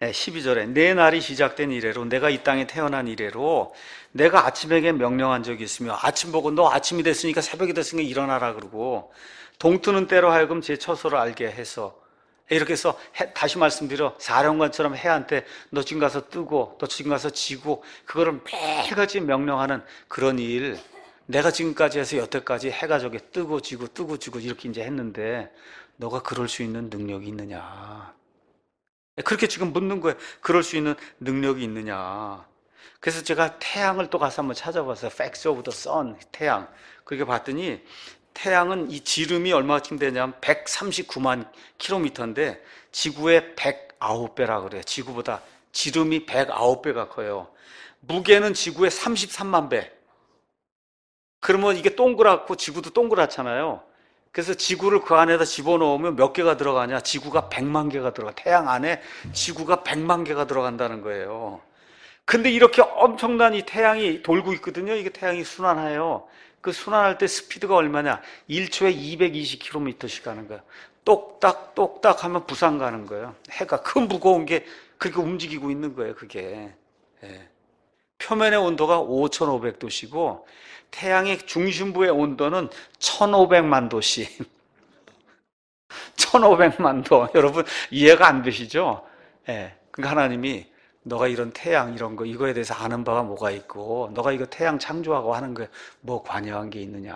S1: 십이 절에 내 날이 시작된 이래로, 내가 이 땅에 태어난 이래로 내가 아침에게 명령한 적이 있으며, 아침 보고 너 아침이 됐으니까 새벽이 됐으니까 일어나라 그러고, 동트는 때로 하여금 제 처소를 알게 해서, 이렇게 해서 해, 다시 말씀드려, 사령관처럼 해한테 너 지금 가서 뜨고 너 지금 가서 지고, 그거를 매일같이 명령하는 그런 일, 내가 지금까지 해서 여태까지 해가 저게 뜨고 지고 뜨고 지고 이렇게 이제 했는데 너가 그럴 수 있는 능력이 있느냐, 그렇게 지금 묻는 거예요. 그럴 수 있는 능력이 있느냐. 그래서 제가 태양을 또 가서 한번 찾아봤어요. Facts of the Sun, 태양. 그렇게 봤더니 태양은 이 지름이 얼마쯤 되냐면 백삼십구만 킬로미터인데 지구의 백구 배라 그래요. 지구보다 지름이 백구 배가 커요. 무게는 지구의 삼십삼만 배. 그러면 이게 동그랗고 지구도 동그랗잖아요. 그래서 지구를 그 안에다 집어넣으면 몇 개가 들어가냐? 지구가 백만 개가 들어가. 태양 안에 지구가 백만 개가 들어간다는 거예요. 근데 이렇게 엄청난 이 태양이 돌고 있거든요. 이게 태양이 순환해요. 그 순환할 때 스피드가 얼마냐? 일 초에 이백이십 킬로미터씩 가는 거야. 똑딱 똑딱 하면 부산 가는 거예요. 해가 큰 무거운 게 그렇게 움직이고 있는 거예요. 그게. 예. 표면의 온도가 오천오백 도씨고 태양의 중심부의 온도는 천오백만 도씨. 천오백만 도. 여러분 이해가 안 되시죠? 예. 그러니까 하나님이 너가 이런 태양 이런 거 이거에 대해서 아는 바가 뭐가 있고, 너가 이거 태양 창조하고 하는 거에 뭐 관여한 게 있느냐,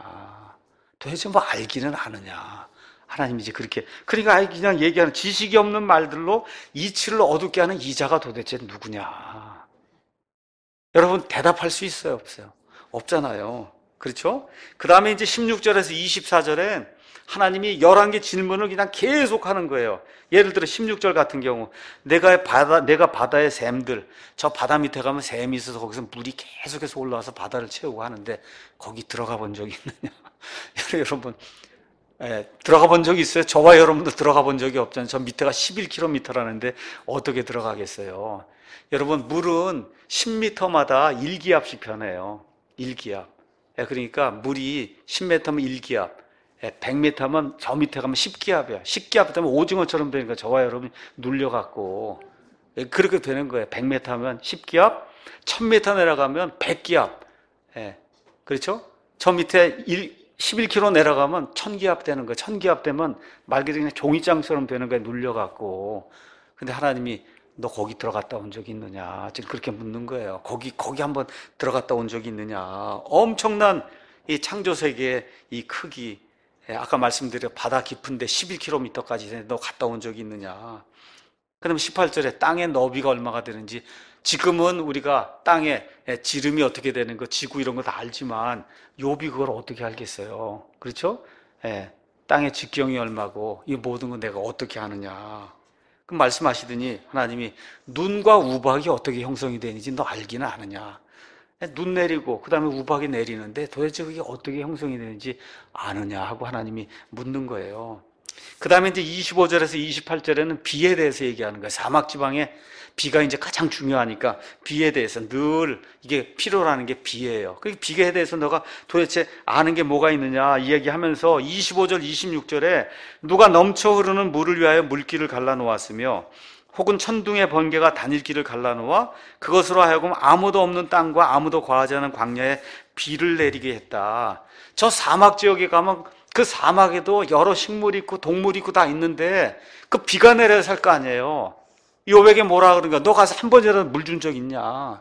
S1: 도대체 뭐 알기는 아느냐. 하나님이 이제 그렇게, 그러니까 그냥 얘기하는 지식이 없는 말들로 이치를 어둡게 하는 이자가 도대체 누구냐. 여러분 대답할 수 있어요, 없어요? 없잖아요. 그렇죠? 그 다음에 이제 십육 절에서 이십사 절에 하나님이 열한 개 질문을 그냥 계속 하는 거예요. 예를 들어 십육 절 같은 경우, 내가 바다, 내가 바다의 샘들, 저 바다 밑에 가면 샘이 있어서 거기서 물이 계속해서 올라와서 바다를 채우고 하는데 거기 들어가 본 적이 있느냐? 여러분, 예, 들어가 본 적이 있어요? 저와 여러분도 들어가 본 적이 없잖아요. 저 밑에가 십일 킬로미터라는데 어떻게 들어가겠어요? 여러분, 물은 십 미터마다 일 기압씩 변해요. 일 기압. 예, 그러니까 물이 십 미터면 일 기압, 백 미터면 저 밑에 가면 십 기압이야. 십 기압 되면 오징어처럼 되니까 저와 여러분이 눌려갖고 그렇게 되는 거예요. 백 미터면 십 기압, 천 미터 내려가면 백 기압. 예, 그렇죠? 저 밑에 십일 킬로미터 내려가면 천 기압 되는 거예요. 천 기압 되면 말 그대로 그냥 종이장처럼 되는 거예요. 눌려갖고. 근데 하나님이 너 거기 들어갔다 온 적이 있느냐? 지금 그렇게 묻는 거예요. 거기, 거기 한번 들어갔다 온 적이 있느냐? 엄청난 이 창조 세계의 이 크기. 아까 말씀드린 바다 깊은데 십일 킬로미터까지 너 갔다 온 적이 있느냐? 그 다음에 십팔 절에 땅의 너비가 얼마가 되는지, 지금은 우리가 땅의 지름이 어떻게 되는 거, 지구 이런 거 다 알지만 욥이 그걸 어떻게 알겠어요? 그렇죠? 예, 땅의 직경이 얼마고 이 모든 건 내가 어떻게 아느냐? 그럼 말씀하시더니 하나님이 눈과 우박이 어떻게 형성이 되는지 너 알기는 아느냐? 눈 내리고 그 다음에 우박이 내리는데 도대체 그게 어떻게 형성이 되는지 아느냐 하고 하나님이 묻는 거예요. 그 다음에 이제 이십오 절에서 이십팔 절에는 비에 대해서 얘기하는 거예요. 사막지방에 비가 이제 가장 중요하니까 비에 대해서 늘 이게 필요라는 게 비예요. 그 비에 대해서 너가 도대체 아는 게 뭐가 있느냐 이 얘기하면서 이십오 절 이십육 절에 누가 넘쳐 흐르는 물을 위하여 물길을 갈라놓았으며 혹은 천둥의 번개가 다닐 길을 갈라놓아 그것으로 하여금 아무도 없는 땅과 아무도 거하지 않은 광야에 비를 내리게 했다. 저 사막 지역에 가면 그 사막에도 여러 식물이 있고 동물이 있고 다 있는데 그 비가 내려야 살 거 아니에요. 욥에게 뭐라 그러는가? 너 가서 한 번이라도 물 준 적 있냐?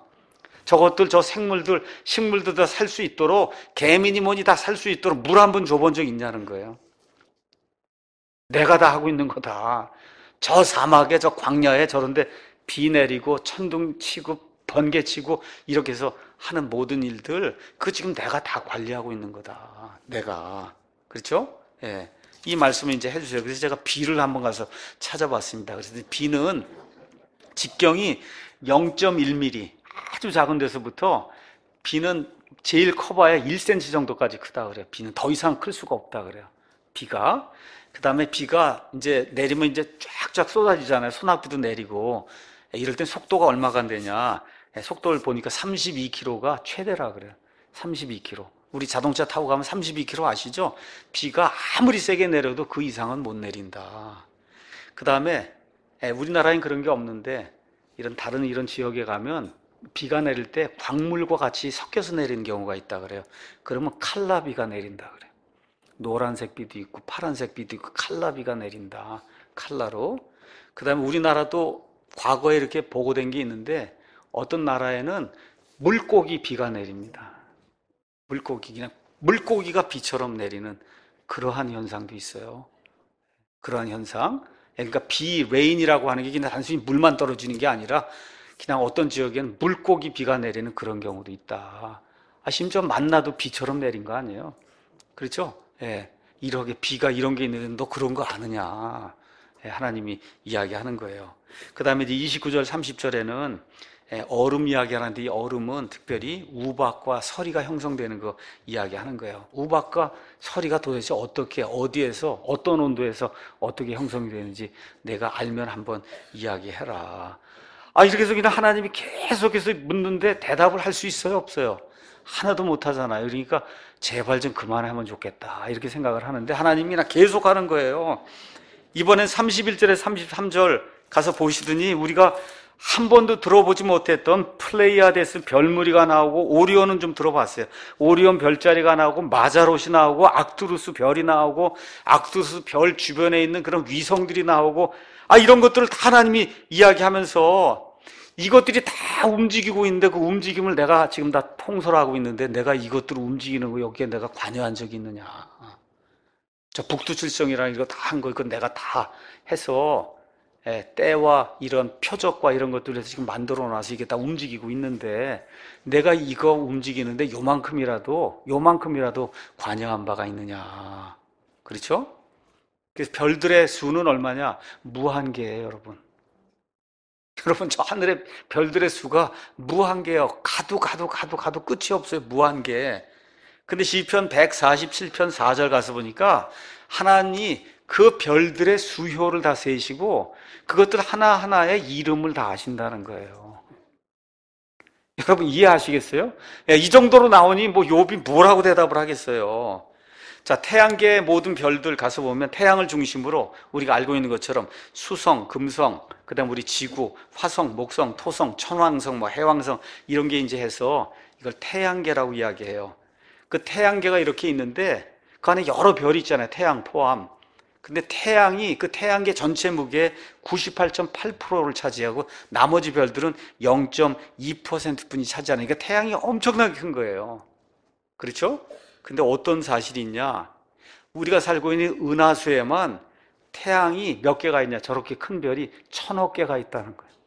S1: 저것들 저 생물들 식물들 다 살 수 있도록, 개미니 뭐니 다 살 수 있도록 물 한 번 줘본 적 있냐는 거예요. 내가 다 하고 있는 거다. 저 사막에 저 광야에 저런데 비 내리고 천둥 치고 번개 치고 이렇게 해서 하는 모든 일들, 그 지금 내가 다 관리하고 있는 거다. 내가. 그렇죠? 예. 이 말씀을 이제 해주세요. 그래서 제가 비를 한번 가서 찾아봤습니다. 그래서 비는 직경이 영 점 일 밀리미터, 아주 작은 데서부터 비는 제일 커봐야 일 센티미터 정도까지 크다 그래요. 비는 더 이상 클 수가 없다 그래요. 비가. 그 다음에 비가 이제 내리면 이제 쫙쫙 쏟아지잖아요. 소낙비도 내리고. 이럴 땐 속도가 얼마가 되냐. 속도를 보니까 삼십이 킬로미터가 최대라 그래요. 삼십이 킬로미터. 우리 자동차 타고 가면 삼십이 킬로미터 아시죠? 비가 아무리 세게 내려도 그 이상은 못 내린다. 그 다음에 우리나라엔 그런 게 없는데 이런 다른 이런 지역에 가면 비가 내릴 때 광물과 같이 섞여서 내리는 경우가 있다 그래요. 그러면 칼라비가 내린다 그래요. 노란색 비도 있고 파란색 비도 있고 칼라비가 내린다. 칼라로. 그 다음에 우리나라도 과거에 이렇게 보고된 게 있는데 어떤 나라에는 물고기 비가 내립니다. 물고기, 그냥 물고기가 비처럼 내리는 그러한 현상도 있어요. 그러한 현상. 그러니까 비, 레인이라고 하는 게 그냥 단순히 물만 떨어지는 게 아니라 그냥 어떤 지역에는 물고기 비가 내리는 그런 경우도 있다. 아, 심지어 만나도 비처럼 내린 거 아니에요? 그렇죠? 예. 이렇게 비가 이런 게 있는데 너 그런 거 아느냐? 예, 하나님이 이야기하는 거예요. 그 다음에 이제 이십구 절, 삼십 절에는 얼음 이야기하는데 이 얼음은 특별히 우박과 서리가 형성되는 거 이야기하는 거예요. 우박과 서리가 도대체 어떻게, 어디에서, 어떤 온도에서 어떻게 형성이 되는지 내가 알면 한번 이야기해라. 아, 이렇게 해서 그냥 하나님이 계속해서 묻는데 대답을 할 수 있어요, 없어요? 하나도 못 하잖아요. 그러니까 제발 좀 그만하면 좋겠다. 이렇게 생각을 하는데 하나님이 그냥 계속 하는 거예요. 이번엔 삼십일 절에 삼십삼 절 가서 보시더니 우리가 한 번도 들어보지 못했던 플레이아데스 별무리가 나오고 오리온은 좀 들어봤어요. 오리온 별자리가 나오고 마자롯이 나오고 악두루스 별이 나오고 악두루스 별 주변에 있는 그런 위성들이 나오고 아 이런 것들을 다 하나님이 이야기하면서 이것들이 다 움직이고 있는데 그 움직임을 내가 지금 다 통솔하고 있는데 내가 이것들을 움직이는 거 여기에 내가 관여한 적이 있느냐. 저 북두칠성이라는 이거 다 한 거 이거 내가 다 해서 예, 때와 이런 표적과 이런 것들에서 지금 만들어 놔서 이게 다 움직이고 있는데 내가 이거 움직이는데 요만큼이라도 요만큼이라도 관여한 바가 있느냐. 그렇죠? 그래서 별들의 수는 얼마냐? 무한계예요, 여러분. 여러분 저 하늘의 별들의 수가 무한계예요. 가도 가도 가도 가도 끝이 없어요. 무한계. 근데 시편 백사십칠 편 사 절 가서 보니까 하나님이 그 별들의 수효를 다 세시고 그것들 하나하나의 이름을 다 아신다는 거예요. 여러분 이해하시겠어요? 이 정도로 나오니 뭐 욥이 뭐라고 대답을 하겠어요? 자, 태양계의 모든 별들 가서 보면 태양을 중심으로 우리가 알고 있는 것처럼 수성, 금성, 그 다음 우리 지구, 화성, 목성, 토성, 천왕성, 뭐 해왕성 이런 게 이제 해서 이걸 태양계라고 이야기해요. 그 태양계가 이렇게 있는데 그 안에 여러 별이 있잖아요. 태양 포함. 근데 태양이 그 태양계 전체 무게의 구십팔 점 팔 퍼센트를 차지하고 나머지 별들은 영 점 이 퍼센트 뿐이 차지하는 그러니까 태양이 엄청나게 큰 거예요. 그렇죠? 근데 어떤 사실이 있냐? 우리가 살고 있는 은하수에만 태양이 몇 개가 있냐? 저렇게 큰 별이 천억 개가 있다는 거예요.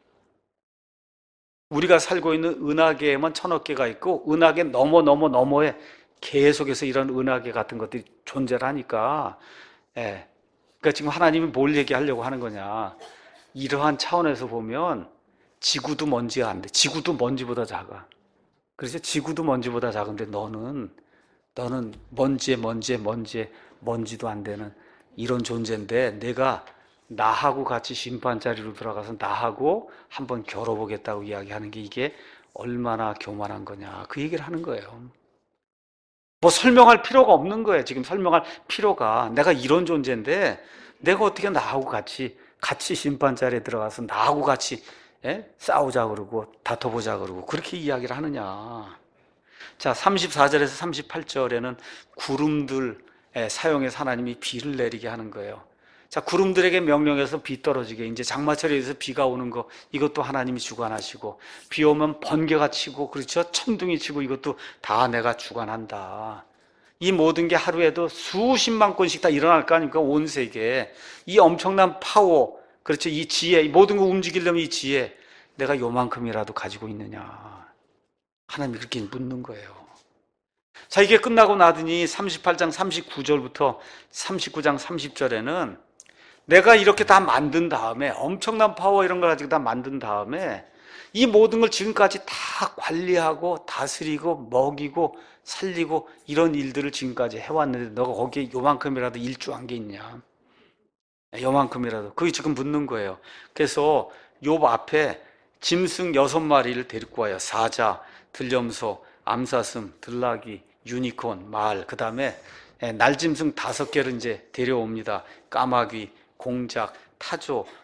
S1: 우리가 살고 있는 은하계에만 천억 개가 있고 은하계 넘어 넘어 넘어에 계속해서 이런 은하계 같은 것들이 존재를 하니까 예. 그러니까 지금 하나님이 뭘 얘기하려고 하는 거냐? 이러한 차원에서 보면 지구도 먼지가 안 돼. 지구도 먼지보다 작아. 그래서 지구도 먼지보다 작은데 너는 너는 먼지에 먼지에 먼지에 먼지도 안 되는 이런 존재인데 내가 나하고 같이 심판 자리로 들어가서 나하고 한번 겨뤄보겠다고 이야기하는 게 이게 얼마나 교만한 거냐. 그 얘기를 하는 거예요. 뭐 설명할 필요가 없는 거예요. 지금 설명할 필요가 내가 이런 존재인데 내가 어떻게 나하고 같이 같이 심판 자리에 들어가서 나하고 같이 예? 싸우자 그러고 다퉈보자 그러고 그렇게 이야기를 하느냐. 자, 삼십사 절에서 삼십팔 절에는 구름들 사용해서 하나님이 비를 내리게 하는 거예요. 자, 구름들에게 명령해서 비 떨어지게 이제 장마철에 비가 오는 거 이것도 하나님이 주관하시고 비 오면 번개가 치고 그렇죠? 천둥이 치고 이것도 다 내가 주관한다. 이 모든 게 하루에도 수십만 건씩 다 일어날 거 아닙니까? 온 세계에 이 엄청난 파워 그렇죠? 이 지혜 이 모든 거 움직이려면 이 지혜 내가 요만큼이라도 가지고 있느냐. 하나님이 그렇게 묻는 거예요. 자, 이게 끝나고 나더니 삼십팔 장 삼십구 절부터 삼십구 장 삼십 절에는 내가 이렇게 다 만든 다음에 엄청난 파워 이런 걸 가지고 다 만든 다음에 이 모든 걸 지금까지 다 관리하고 다스리고 먹이고 살리고 이런 일들을 지금까지 해왔는데 너가 거기에 요만큼이라도 일조한 게 있냐? 요만큼이라도 그게 지금 묻는 거예요. 그래서 욥 앞에 짐승 여섯 마리를 데리고 와요. 사자, 들염소, 암사슴, 들나귀, 유니콘, 말, 그 다음에 날짐승 다섯 개를 이제 데려옵니다. 까마귀, 공작, 타조,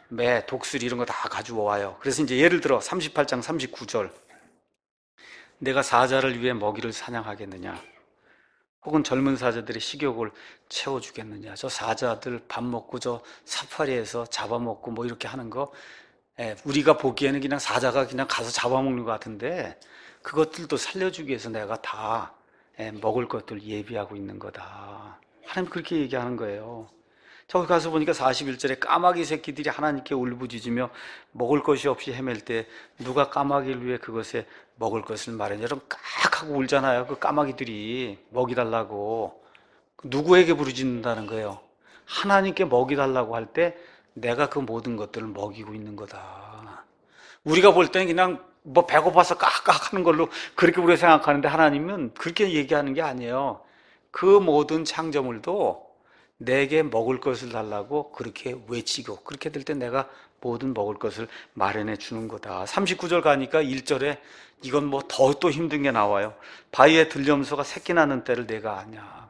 S1: 매, 독수리 이런 거 다 가지고 와요. 그래서 이제 예를 들어 삼십팔 장 삼십구 절, 내가 사자를 위해 먹이를 사냥하겠느냐, 혹은 젊은 사자들의 식욕을 채워주겠느냐. 저 사자들 밥 먹고 저 사파리에서 잡아먹고 뭐 이렇게 하는 거, 예, 우리가 보기에는 그냥 사자가 그냥 가서 잡아먹는 것 같은데, 그것들도 살려주기 위해서 내가 다 예, 먹을 것들 예비하고 있는 거다. 하나님 그렇게 얘기하는 거예요. 저기 가서 보니까 사십일 절에 까마귀 새끼들이 하나님께 울부짖으며 먹을 것이 없이 헤맬 때 누가 까마귀를 위해 그것에 먹을 것을 마련해. 여러분 깍 하고 울잖아요. 그 까마귀들이 먹이달라고. 누구에게 부르짖는다는 거예요? 하나님께 먹이달라고 할 때 내가 그 모든 것들을 먹이고 있는 거다. 우리가 볼 때는 그냥 뭐 배고파서 깍깍 하는 걸로 그렇게 우리가 생각하는데, 하나님은 그렇게 얘기하는 게 아니에요. 그 모든 창조물도 내게 먹을 것을 달라고 그렇게 외치고, 그렇게 될 때 내가 모든 먹을 것을 마련해 주는 거다. 삼십구 절 가니까 일 절에 이건 뭐 더 또 힘든 게 나와요. 바위에 들염소가 새끼 낳는 때를 내가 아냐.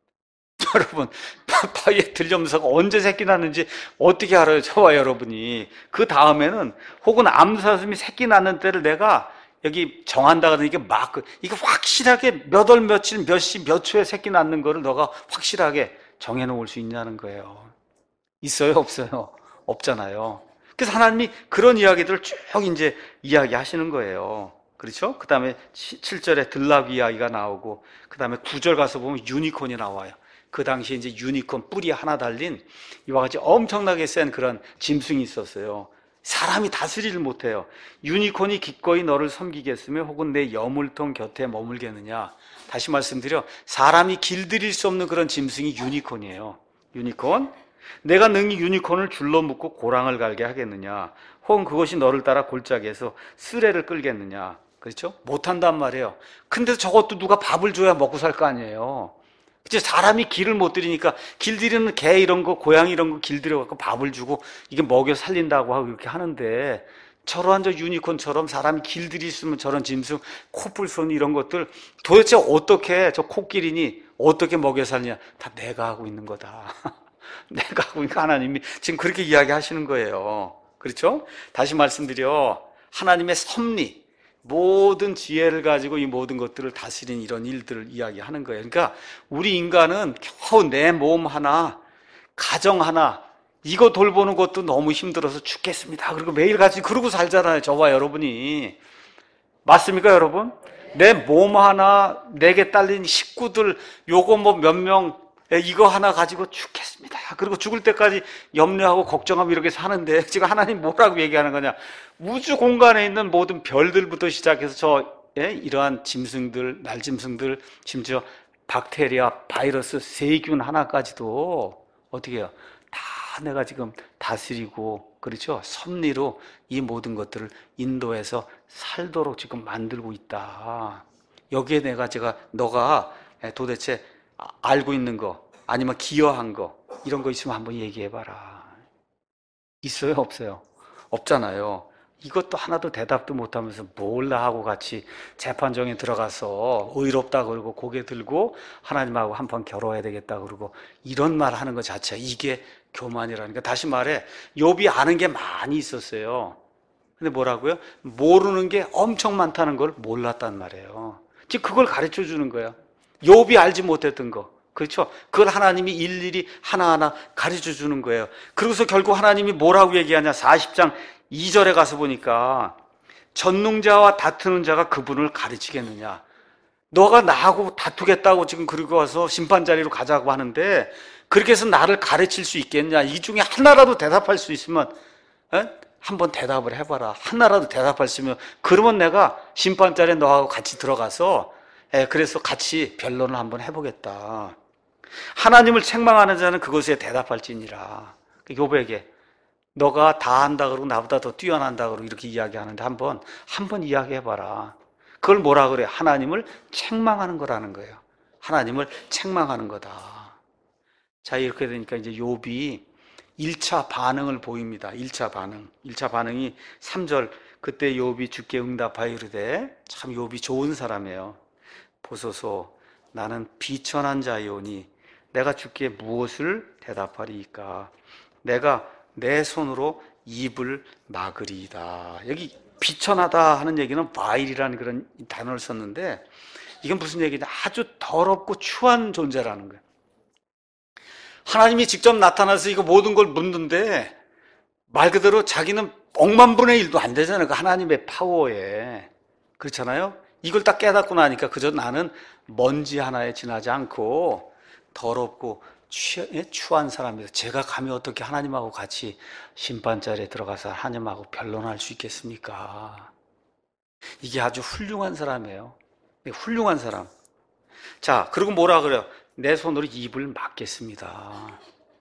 S1: 여러분, 바위에 들염소가 언제 새끼 낳는지 어떻게 알아요? 저와 여러분이. 그 다음에는 혹은 암사슴이 새끼 낳는 때를 내가 여기 정한다 그러니까 막 이게 확실하게 몇 월 며칠 몇 시 몇 초에 새끼 낳는 거를 너가 확실하게 정해놓을 수 있냐는 거예요. 있어요? 없어요? 없잖아요. 그래서 하나님이 그런 이야기들을 쭉 이제 이야기하시는 거예요. 그렇죠? 그 다음에 칠 절에 들나귀 이야기가 나오고, 그 다음에 구 절 가서 보면 유니콘이 나와요. 그 당시에 이제 유니콘 뿔이 하나 달린 이와 같이 엄청나게 센 그런 짐승이 있었어요. 사람이 다스리를 못해요. 유니콘이 기꺼이 너를 섬기겠으며 혹은 내 여물통 곁에 머물겠느냐. 다시 말씀드려, 사람이 길들일 수 없는 그런 짐승이 유니콘이에요. 유니콘. 내가 능히 유니콘을 줄로 묶고 고랑을 갈게 하겠느냐, 혹은 그것이 너를 따라 골짜기에서 쓰레를 끌겠느냐. 그렇죠? 못한단 말이에요. 근데 저것도 누가 밥을 줘야 먹고 살 거 아니에요. 그치? 사람이 길을 못 들이니까 길들이는 개 이런 거, 고양이 이런 거 길들여갖고 밥을 주고 이게 먹여 살린다고 하고 이렇게 하는데, 저러한 저 유니콘처럼 사람이 길들일 수 있는 저런 짐승, 코뿔소니 이런 것들 도대체 어떻게 저 코끼리니 어떻게 먹여 살리냐. 다 내가 하고 있는 거다. 내가 하고 있는 거. 하나님이 지금 그렇게 이야기하시는 거예요. 그렇죠? 다시 말씀드려, 하나님의 섭리, 모든 지혜를 가지고 이 모든 것들을 다스리는 이런 일들을 이야기하는 거예요. 그러니까 우리 인간은 겨우 내 몸 하나, 가정 하나, 이거 돌보는 것도 너무 힘들어서 죽겠습니다. 그리고 매일같이 그러고 살잖아요. 저와 여러분이. 맞습니까, 여러분? 내 몸 하나, 내게 딸린 식구들, 요거 뭐 몇 명, 이거 하나 가지고 죽겠습니다. 그리고 죽을 때까지 염려하고 걱정하고 이렇게 사는데, 지금 하나님 뭐라고 얘기하는 거냐? 우주 공간에 있는 모든 별들부터 시작해서 저 예? 이러한 짐승들, 날짐승들, 심지어 박테리아, 바이러스, 세균 하나까지도 어떻게 해요? 다 내가 지금 다스리고, 그렇죠? 섭리로 이 모든 것들을 인도해서 살도록 지금 만들고 있다. 여기에 내가 제가 너가 도대체 알고 있는 거, 아니면 기여한 거, 이런 거 있으면 한번 얘기해봐라. 있어요? 없어요? 없잖아요. 이것도 하나도 대답도 못하면서 몰라 하고 같이 재판정에 들어가서 의롭다 그러고 고개 들고 하나님하고 한번 겨뤄야 되겠다 그러고 이런 말 하는 것 자체가 이게 교만이라니까. 다시 말해, 욥이 아는 게 많이 있었어요. 근데 뭐라고요? 모르는 게 엄청 많다는 걸 몰랐단 말이에요. 즉 그걸 가르쳐 주는 거예요. 욥이 알지 못했던 거, 그렇죠? 그걸 하나님이 일일이 하나하나 가르쳐 주는 거예요. 그러고서 결국 하나님이 뭐라고 얘기하냐? 사십 장 이 절에 가서 보니까 전능자와 다투는 자가 그분을 가르치겠느냐. 너가 나하고 다투겠다고 지금 그러고 와서 심판 자리로 가자고 하는데 그렇게 해서 나를 가르칠 수 있겠냐? 이 중에 하나라도 대답할 수 있으면 에? 한번 대답을 해봐라. 하나라도 대답할 수 있으면, 그러면 내가 심판 자리에 너하고 같이 들어가서 에, 그래서 같이 변론을 한번 해보겠다. 하나님을 책망하는 자는 그것에 대답할지니라. 욥에게 너가 다 한다 그러고 나보다 더 뛰어난다 그러고 이렇게 이야기하는데 한번 한번 이야기해봐라. 그걸 뭐라 그래요? 하나님을 책망하는 거라는 거예요. 하나님을 책망하는 거다. 자, 이렇게 되니까 이제 욥이 일 차 반응을 보입니다. 일 차 반응. 일 차 반응이 삼 절, 그때 욥이 주께 응답하여 이르되, 참 욥이 좋은 사람이에요. 보소서, 나는 비천한 자이오니 내가 주께 무엇을 대답하리이까? 내가 내 손으로 입을 막으리이다. 여기 비천하다 하는 얘기는 바일이라는 그런 단어를 썼는데, 이건 무슨 얘기냐? 아주 더럽고 추한 존재라는 거예요. 하나님이 직접 나타나서 이거 모든 걸 묻는데, 말 그대로 자기는 억만분의 일도 안 되잖아요. 그 하나님의 파워에. 그렇잖아요? 이걸 딱 깨닫고 나니까 그저 나는 먼지 하나에 지나지 않고 더럽고 취, 추한 사람이다. 제가 감히 어떻게 하나님하고 같이 심판자리에 들어가서 하나님하고 변론할 수 있겠습니까? 이게 아주 훌륭한 사람이에요. 훌륭한 사람. 자, 그리고 뭐라 그래요? 내 손으로 입을 막겠습니다.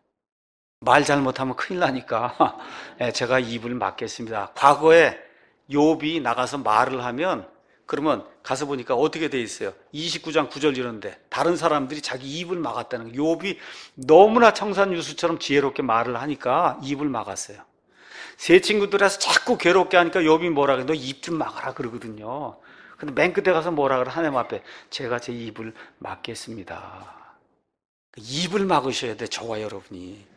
S1: 말 잘못하면 큰일 나니까 제가 입을 막겠습니다. 과거에 욥이 나가서 말을 하면, 그러면 가서 보니까 어떻게 돼 있어요? 이십구 장 구 절 이런데 다른 사람들이 자기 입을 막았다는 거예요. 욥이 너무나 청산유수처럼 지혜롭게 말을 하니까 입을 막았어요. 세 친구들에서 자꾸 괴롭게 하니까 욥이 뭐라 그래? 너 입 좀 막아라 그러거든요. 근데 맨 끝에 가서 뭐라 그래? 하나님 앞에 제가 제 입을 막겠습니다. 입을 막으셔야 돼, 저와 여러분이.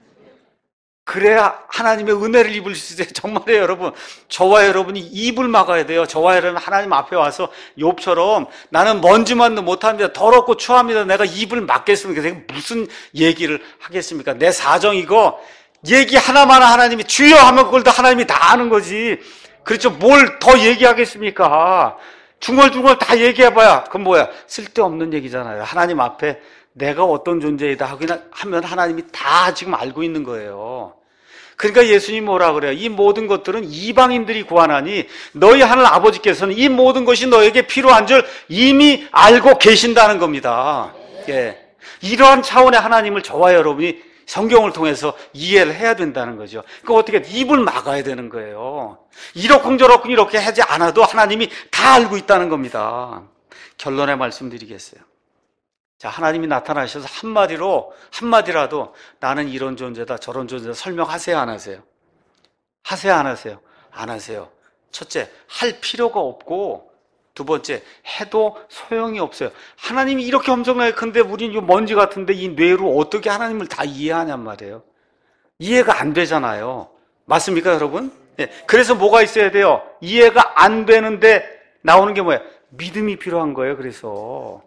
S1: 그래야 하나님의 은혜를 입을 수 있어요. 정말이에요, 여러분. 저와 여러분이 입을 막아야 돼요. 저와 여러분 하나님 앞에 와서 욥처럼 나는 먼지만도 못합니다. 더럽고 추합니다. 내가 입을 막겠습니까? 내가 무슨 얘기를 하겠습니까? 내 사정 이거 얘기 하나만 하나님이 주여 하면 그걸 다 하나님이 다 아는 거지. 그렇죠? 뭘 더 얘기하겠습니까? 중얼중얼 다 얘기해봐야 그건 뭐야? 쓸데없는 얘기잖아요. 하나님 앞에 내가 어떤 존재이다 하면 하나님이 다 지금 알고 있는 거예요. 그러니까 예수님이 뭐라 그래요? 이 모든 것들은 이방인들이 구하나니 너희 하늘 아버지께서는 이 모든 것이 너에게 필요한 줄 이미 알고 계신다는 겁니다. 예. 이러한 차원의 하나님을 저와 여러분이 성경을 통해서 이해를 해야 된다는 거죠. 그러니까 어떻게 입을 막아야 되는 거예요. 이러쿵저러쿵 이렇게 하지 않아도 하나님이 다 알고 있다는 겁니다. 결론에 말씀드리겠어요. 자, 하나님이 나타나셔서 한마디로, 한마디라도 나는 이런 존재다, 저런 존재다 설명하세요, 안 하세요? 하세요, 안 하세요? 안 하세요. 첫째, 할 필요가 없고, 두 번째, 해도 소용이 없어요. 하나님이 이렇게 엄청나게 큰데 우린 이 먼지 같은데 이 뇌로 어떻게 하나님을 다 이해하냔 말이에요. 이해가 안 되잖아요. 맞습니까, 여러분? 네. 그래서 뭐가 있어야 돼요? 이해가 안 되는데 나오는 게 뭐예요? 믿음이 필요한 거예요, 그래서.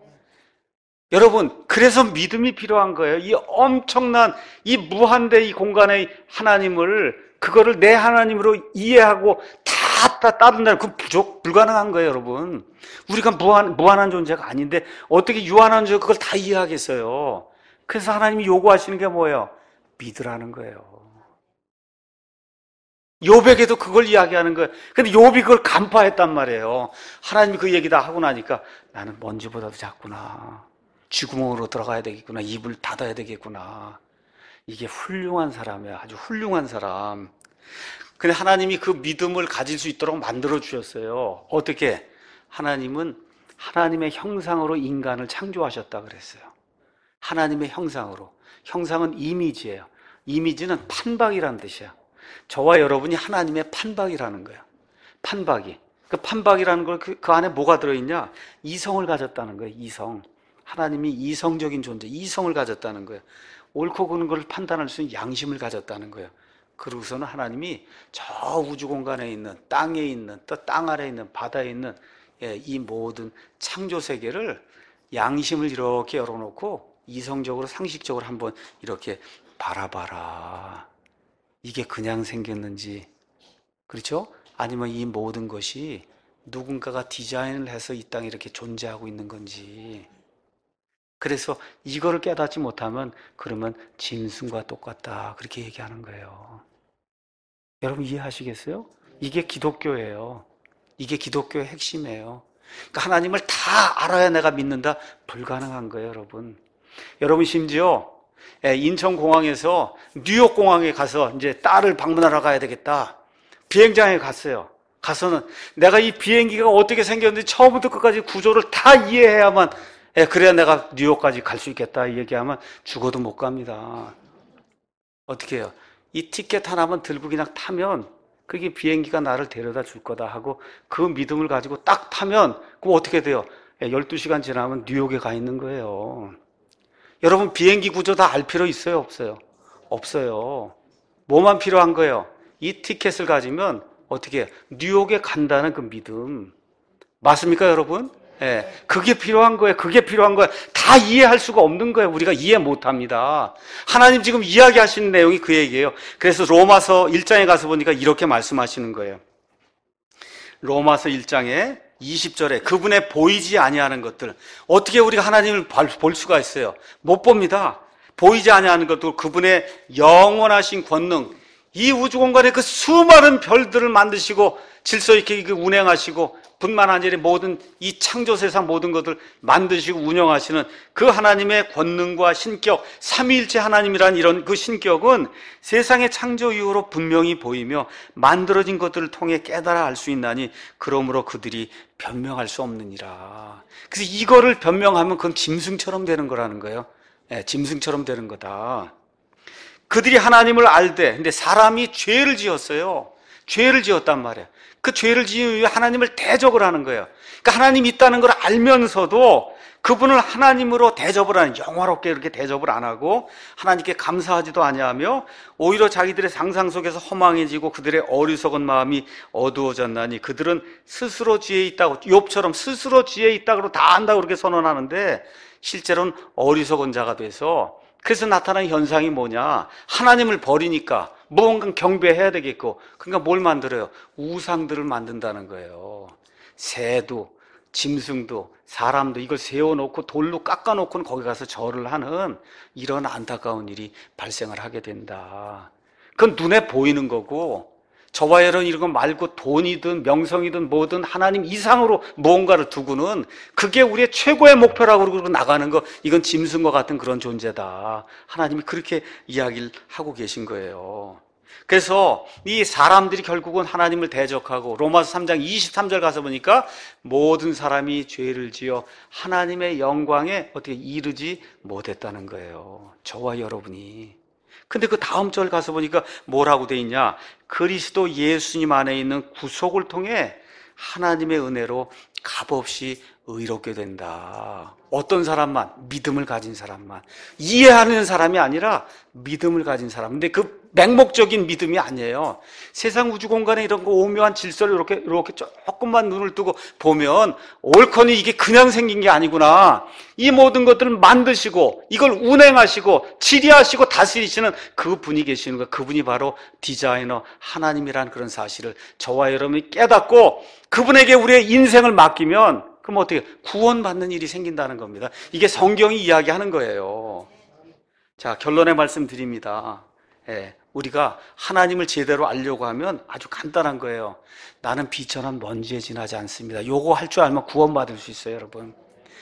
S1: 여러분, 그래서 믿음이 필요한 거예요. 이 엄청난, 이 무한대 이 공간의 하나님을, 그거를 내 하나님으로 이해하고 다, 다 따른다는, 그 부족, 불가능한 거예요, 여러분. 우리가 무한, 무한한 존재가 아닌데, 어떻게 유한한 존재 그걸 다 이해하겠어요? 그래서 하나님이 요구하시는 게 뭐예요? 믿으라는 거예요. 욥에게도 그걸 이야기하는 거예요. 근데 욥이 그걸 간파했단 말이에요. 하나님이 그 얘기 다 하고 나니까 나는 먼지보다도 작구나. 쥐구멍으로 들어가야 되겠구나. 입을 닫아야 되겠구나. 이게 훌륭한 사람이야. 아주 훌륭한 사람. 근데 하나님이 그 믿음을 가질 수 있도록 만들어 주셨어요. 어떻게? 하나님은 하나님의 형상으로 인간을 창조하셨다 그랬어요. 하나님의 형상으로. 형상은 이미지예요. 이미지는 판박이라는 뜻이야. 저와 여러분이 하나님의 판박이라는 거예요. 판박이. 그 판박이라는 걸 그 그 안에 뭐가 들어있냐? 이성을 가졌다는 거예요. 이성. 하나님이 이성적인 존재, 이성을 가졌다는 거예요. 옳고 그른 걸 판단할 수 있는 양심을 가졌다는 거예요. 그러고서는 하나님이 저 우주 공간에 있는, 땅에 있는, 또 땅 아래에 있는, 바다에 있는 이 모든 창조 세계를 양심을 이렇게 열어놓고 이성적으로, 상식적으로 한번 이렇게 바라봐라. 이게 그냥 생겼는지, 그렇죠? 아니면 이 모든 것이 누군가가 디자인을 해서 이 땅에 이렇게 존재하고 있는 건지. 그래서 이거를 깨닫지 못하면 그러면 짐승과 똑같다, 그렇게 얘기하는 거예요. 여러분 이해하시겠어요? 이게 기독교예요. 이게 기독교의 핵심이에요. 그러니까 하나님을 다 알아야 내가 믿는다? 불가능한 거예요, 여러분. 여러분 심지어 인천공항에서 뉴욕공항에 가서 이제 딸을 방문하러 가야 되겠다. 비행장에 갔어요. 가서는 내가 이 비행기가 어떻게 생겼는지 처음부터 끝까지 구조를 다 이해해야만, 예, 그래야 내가 뉴욕까지 갈 수 있겠다 이 얘기하면 죽어도 못 갑니다. 어떻게 해요? 이 티켓 하나만 들고 그냥 타면 그게 비행기가 나를 데려다 줄 거다 하고 그 믿음을 가지고 딱 타면 그럼 어떻게 돼요? 예, 열두 시간 지나면 뉴욕에 가 있는 거예요. 여러분 비행기 구조 다 알 필요 있어요? 없어요? 없어요. 뭐만 필요한 거예요? 이 티켓을 가지면 어떻게 해요? 뉴욕에 간다는 그 믿음. 맞습니까, 여러분? 예, 그게 필요한 거예요. 그게 필요한 거예요. 다 이해할 수가 없는 거예요. 우리가 이해 못 합니다. 하나님 지금 이야기하시는 내용이 그 얘기예요. 그래서 로마서 일 장에 가서 보니까 이렇게 말씀하시는 거예요. 로마서 일 장에 이십 절에 그분의 보이지 아니하는 것들. 어떻게 우리가 하나님을 볼 수가 있어요? 못 봅니다. 보이지 아니하는 것도 그분의 영원하신 권능, 이 우주 공간에 그 수많은 별들을 만드시고 질서 있게 운행하시고 뿐만 아니라 모든 이 창조 세상 모든 것을 만드시고 운영하시는 그 하나님의 권능과 신격, 삼위일체 하나님이란 이런 그 신격은 세상의 창조 이후로 분명히 보이며 만들어진 것들을 통해 깨달아 알 수 있나니 그러므로 그들이 변명할 수 없느니라. 그래서 이거를 변명하면 그건 짐승처럼 되는 거라는 거예요. 네, 짐승처럼 되는 거다. 그들이 하나님을 알되, 근데 사람이 죄를 지었어요. 죄를 지었단 말이에요. 그 죄를 지은 이후에 하나님을 대적을 하는 거예요. 그러니까 하나님이 있다는 걸 알면서도 그분을 하나님으로 대접을 하는, 영화롭게 이렇게 대접을 안 하고 하나님께 감사하지도 아니하며 오히려 자기들의 상상 속에서 허망해지고 그들의 어리석은 마음이 어두워졌나니 그들은 스스로 지혜 있다고, 욥처럼 스스로 지혜 있다고 다 안다고 그렇게 선언하는데 실제로는 어리석은 자가 돼서, 그래서 나타나는 현상이 뭐냐? 하나님을 버리니까 뭔가 경배해야 되겠고, 그러니까 뭘 만들어요? 우상들을 만든다는 거예요. 새도, 짐승도, 사람도 이걸 세워놓고 돌로 깎아놓고는 거기 가서 절을 하는 이런 안타까운 일이 발생을 하게 된다. 그건 눈에 보이는 거고, 저와 여러분 이런 거 말고 돈이든 명성이든 뭐든 하나님 이상으로 무언가를 두고는 그게 우리의 최고의 목표라고 그러고 나가는 거, 이건 짐승과 같은 그런 존재다. 하나님이 그렇게 이야기를 하고 계신 거예요. 그래서 이 사람들이 결국은 하나님을 대적하고, 로마서 삼 장 이십삼 절 가서 보니까 모든 사람이 죄를 지어 하나님의 영광에 어떻게 이르지 못했다는 거예요. 저와 여러분이. 근데 그 다음 절 가서 보니까 뭐라고 돼 있냐? 그리스도 예수님 안에 있는 구속을 통해 하나님의 은혜로 값없이 의롭게 된다. 어떤 사람만? 믿음을 가진 사람만. 이해하는 사람이 아니라 믿음을 가진 사람. 근데 그 맹목적인 믿음이 아니에요. 세상 우주 공간에 이런 거 오묘한 질서를 이렇게 이렇게 조금만 눈을 뜨고 보면 옳거니 이게 그냥 생긴 게 아니구나. 이 모든 것들을 만드시고 이걸 운행하시고 지리하시고 다스리시는 그 분이 계시는 거예요. 그분이 바로 디자이너 하나님이라는 그런 사실을 저와 여러분이 깨닫고 그분에게 우리의 인생을 맡기면, 그럼 어떻게 구원받는 일이 생긴다는 겁니다. 이게 성경이 이야기하는 거예요. 자, 결론의 말씀 드립니다. 예, 우리가 하나님을 제대로 알려고 하면 아주 간단한 거예요. 나는 비천한 먼지에 지나지 않습니다. 요거 할 줄 알면 구원받을 수 있어요, 여러분.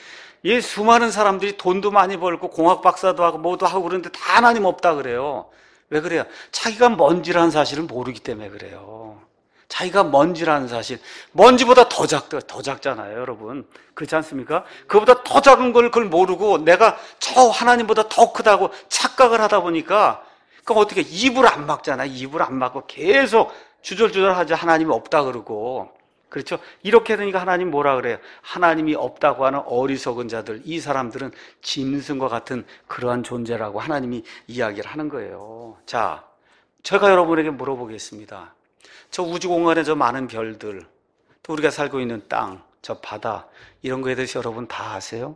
S1: 이 수많은 사람들이 돈도 많이 벌고 공학 박사도 하고 뭐도 하고 그러는데 다 하나님 없다 그래요. 왜 그래요? 자기가 먼지라는 사실을 모르기 때문에 그래요. 자기가 먼지라는 사실, 먼지보다 더 작다, 더 작잖아요, 여러분. 그렇지 않습니까? 그보다 더 작은 걸 그걸 모르고 내가 저 하나님보다 더 크다고 착각을 하다 보니까, 그럼 어떻게 입을 안 막잖아요. 입을 안 막고 계속 주절주절 하자 하나님이 없다 그러고. 그렇죠? 이렇게 되니까 하나님 뭐라 그래요? 하나님이 없다고 하는 어리석은 자들, 이 사람들은 짐승과 같은 그러한 존재라고 하나님이 이야기를 하는 거예요. 자, 제가 여러분에게 물어보겠습니다. 저 우주 공간에 저 많은 별들, 또 우리가 살고 있는 땅, 저 바다, 이런 거에 대해서 여러분 다 아세요?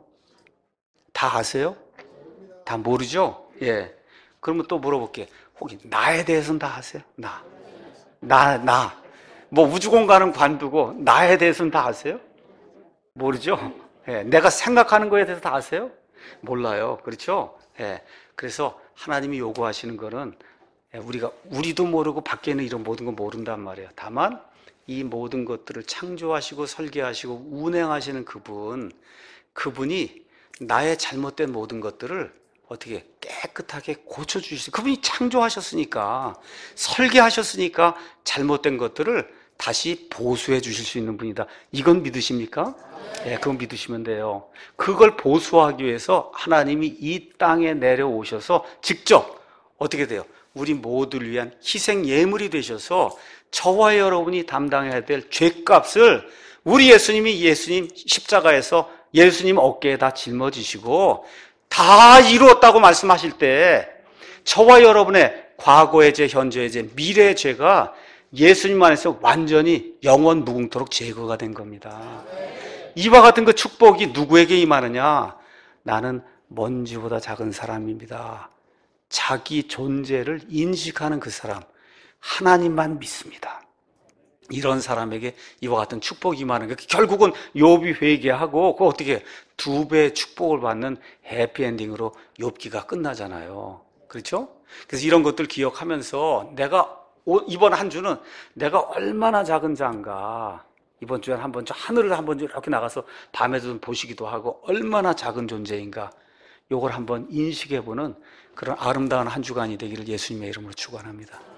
S1: 다 아세요? 다 모르죠? 예. 그러면 또 물어볼게요. 혹시 나에 대해서는 다 아세요? 나. 나, 나. 뭐 우주 공간은 관두고 나에 대해서는 다 아세요? 모르죠? 예. 내가 생각하는 거에 대해서 다 아세요? 몰라요. 그렇죠? 예. 그래서 하나님이 요구하시는 거는 우리가, 우리도 모르고 밖에는 이런 모든 걸 모른단 말이에요. 다만 이 모든 것들을 창조하시고 설계하시고 운행하시는 그분, 그분이 나의 잘못된 모든 것들을 어떻게 깨끗하게 고쳐주실, 그분이 창조하셨으니까, 설계하셨으니까 잘못된 것들을 다시 보수해 주실 수 있는 분이다. 이건 믿으십니까? 예, 그건 믿으시면 돼요. 그걸 보수하기 위해서 하나님이 이 땅에 내려오셔서 직접 어떻게 돼요? 우리 모두를 위한 희생 예물이 되셔서 저와 여러분이 담당해야 될 죄값을 우리 예수님이 예수님 십자가에서 예수님 어깨에 다 짊어지시고 다 이루었다고 말씀하실 때 저와 여러분의 과거의 죄, 현재의 죄, 미래의 죄가 예수님 안에서 완전히 영원 무궁토록 제거가 된 겁니다. 이와 같은 그 축복이 누구에게 임하느냐? 나는 먼지보다 작은 사람입니다. 자기 존재를 인식하는 그 사람, 하나님만 믿습니다. 이런 사람에게 이와 같은 축복이 임하는 게 결국은 욥이 회개하고 그 어떻게 두 배의 축복을 받는 해피엔딩으로 욥기가 끝나잖아요. 그렇죠? 그래서 이런 것들 기억하면서 내가 이번 한 주는 내가 얼마나 작은 자인가, 이번 주에 한번 저 하늘을 한번 이렇게 나가서 밤에도 좀 보시기도 하고 얼마나 작은 존재인가, 요걸 한번 인식해보는 그런 아름다운 한 주간이 되기를 예수님의 이름으로 축원합니다.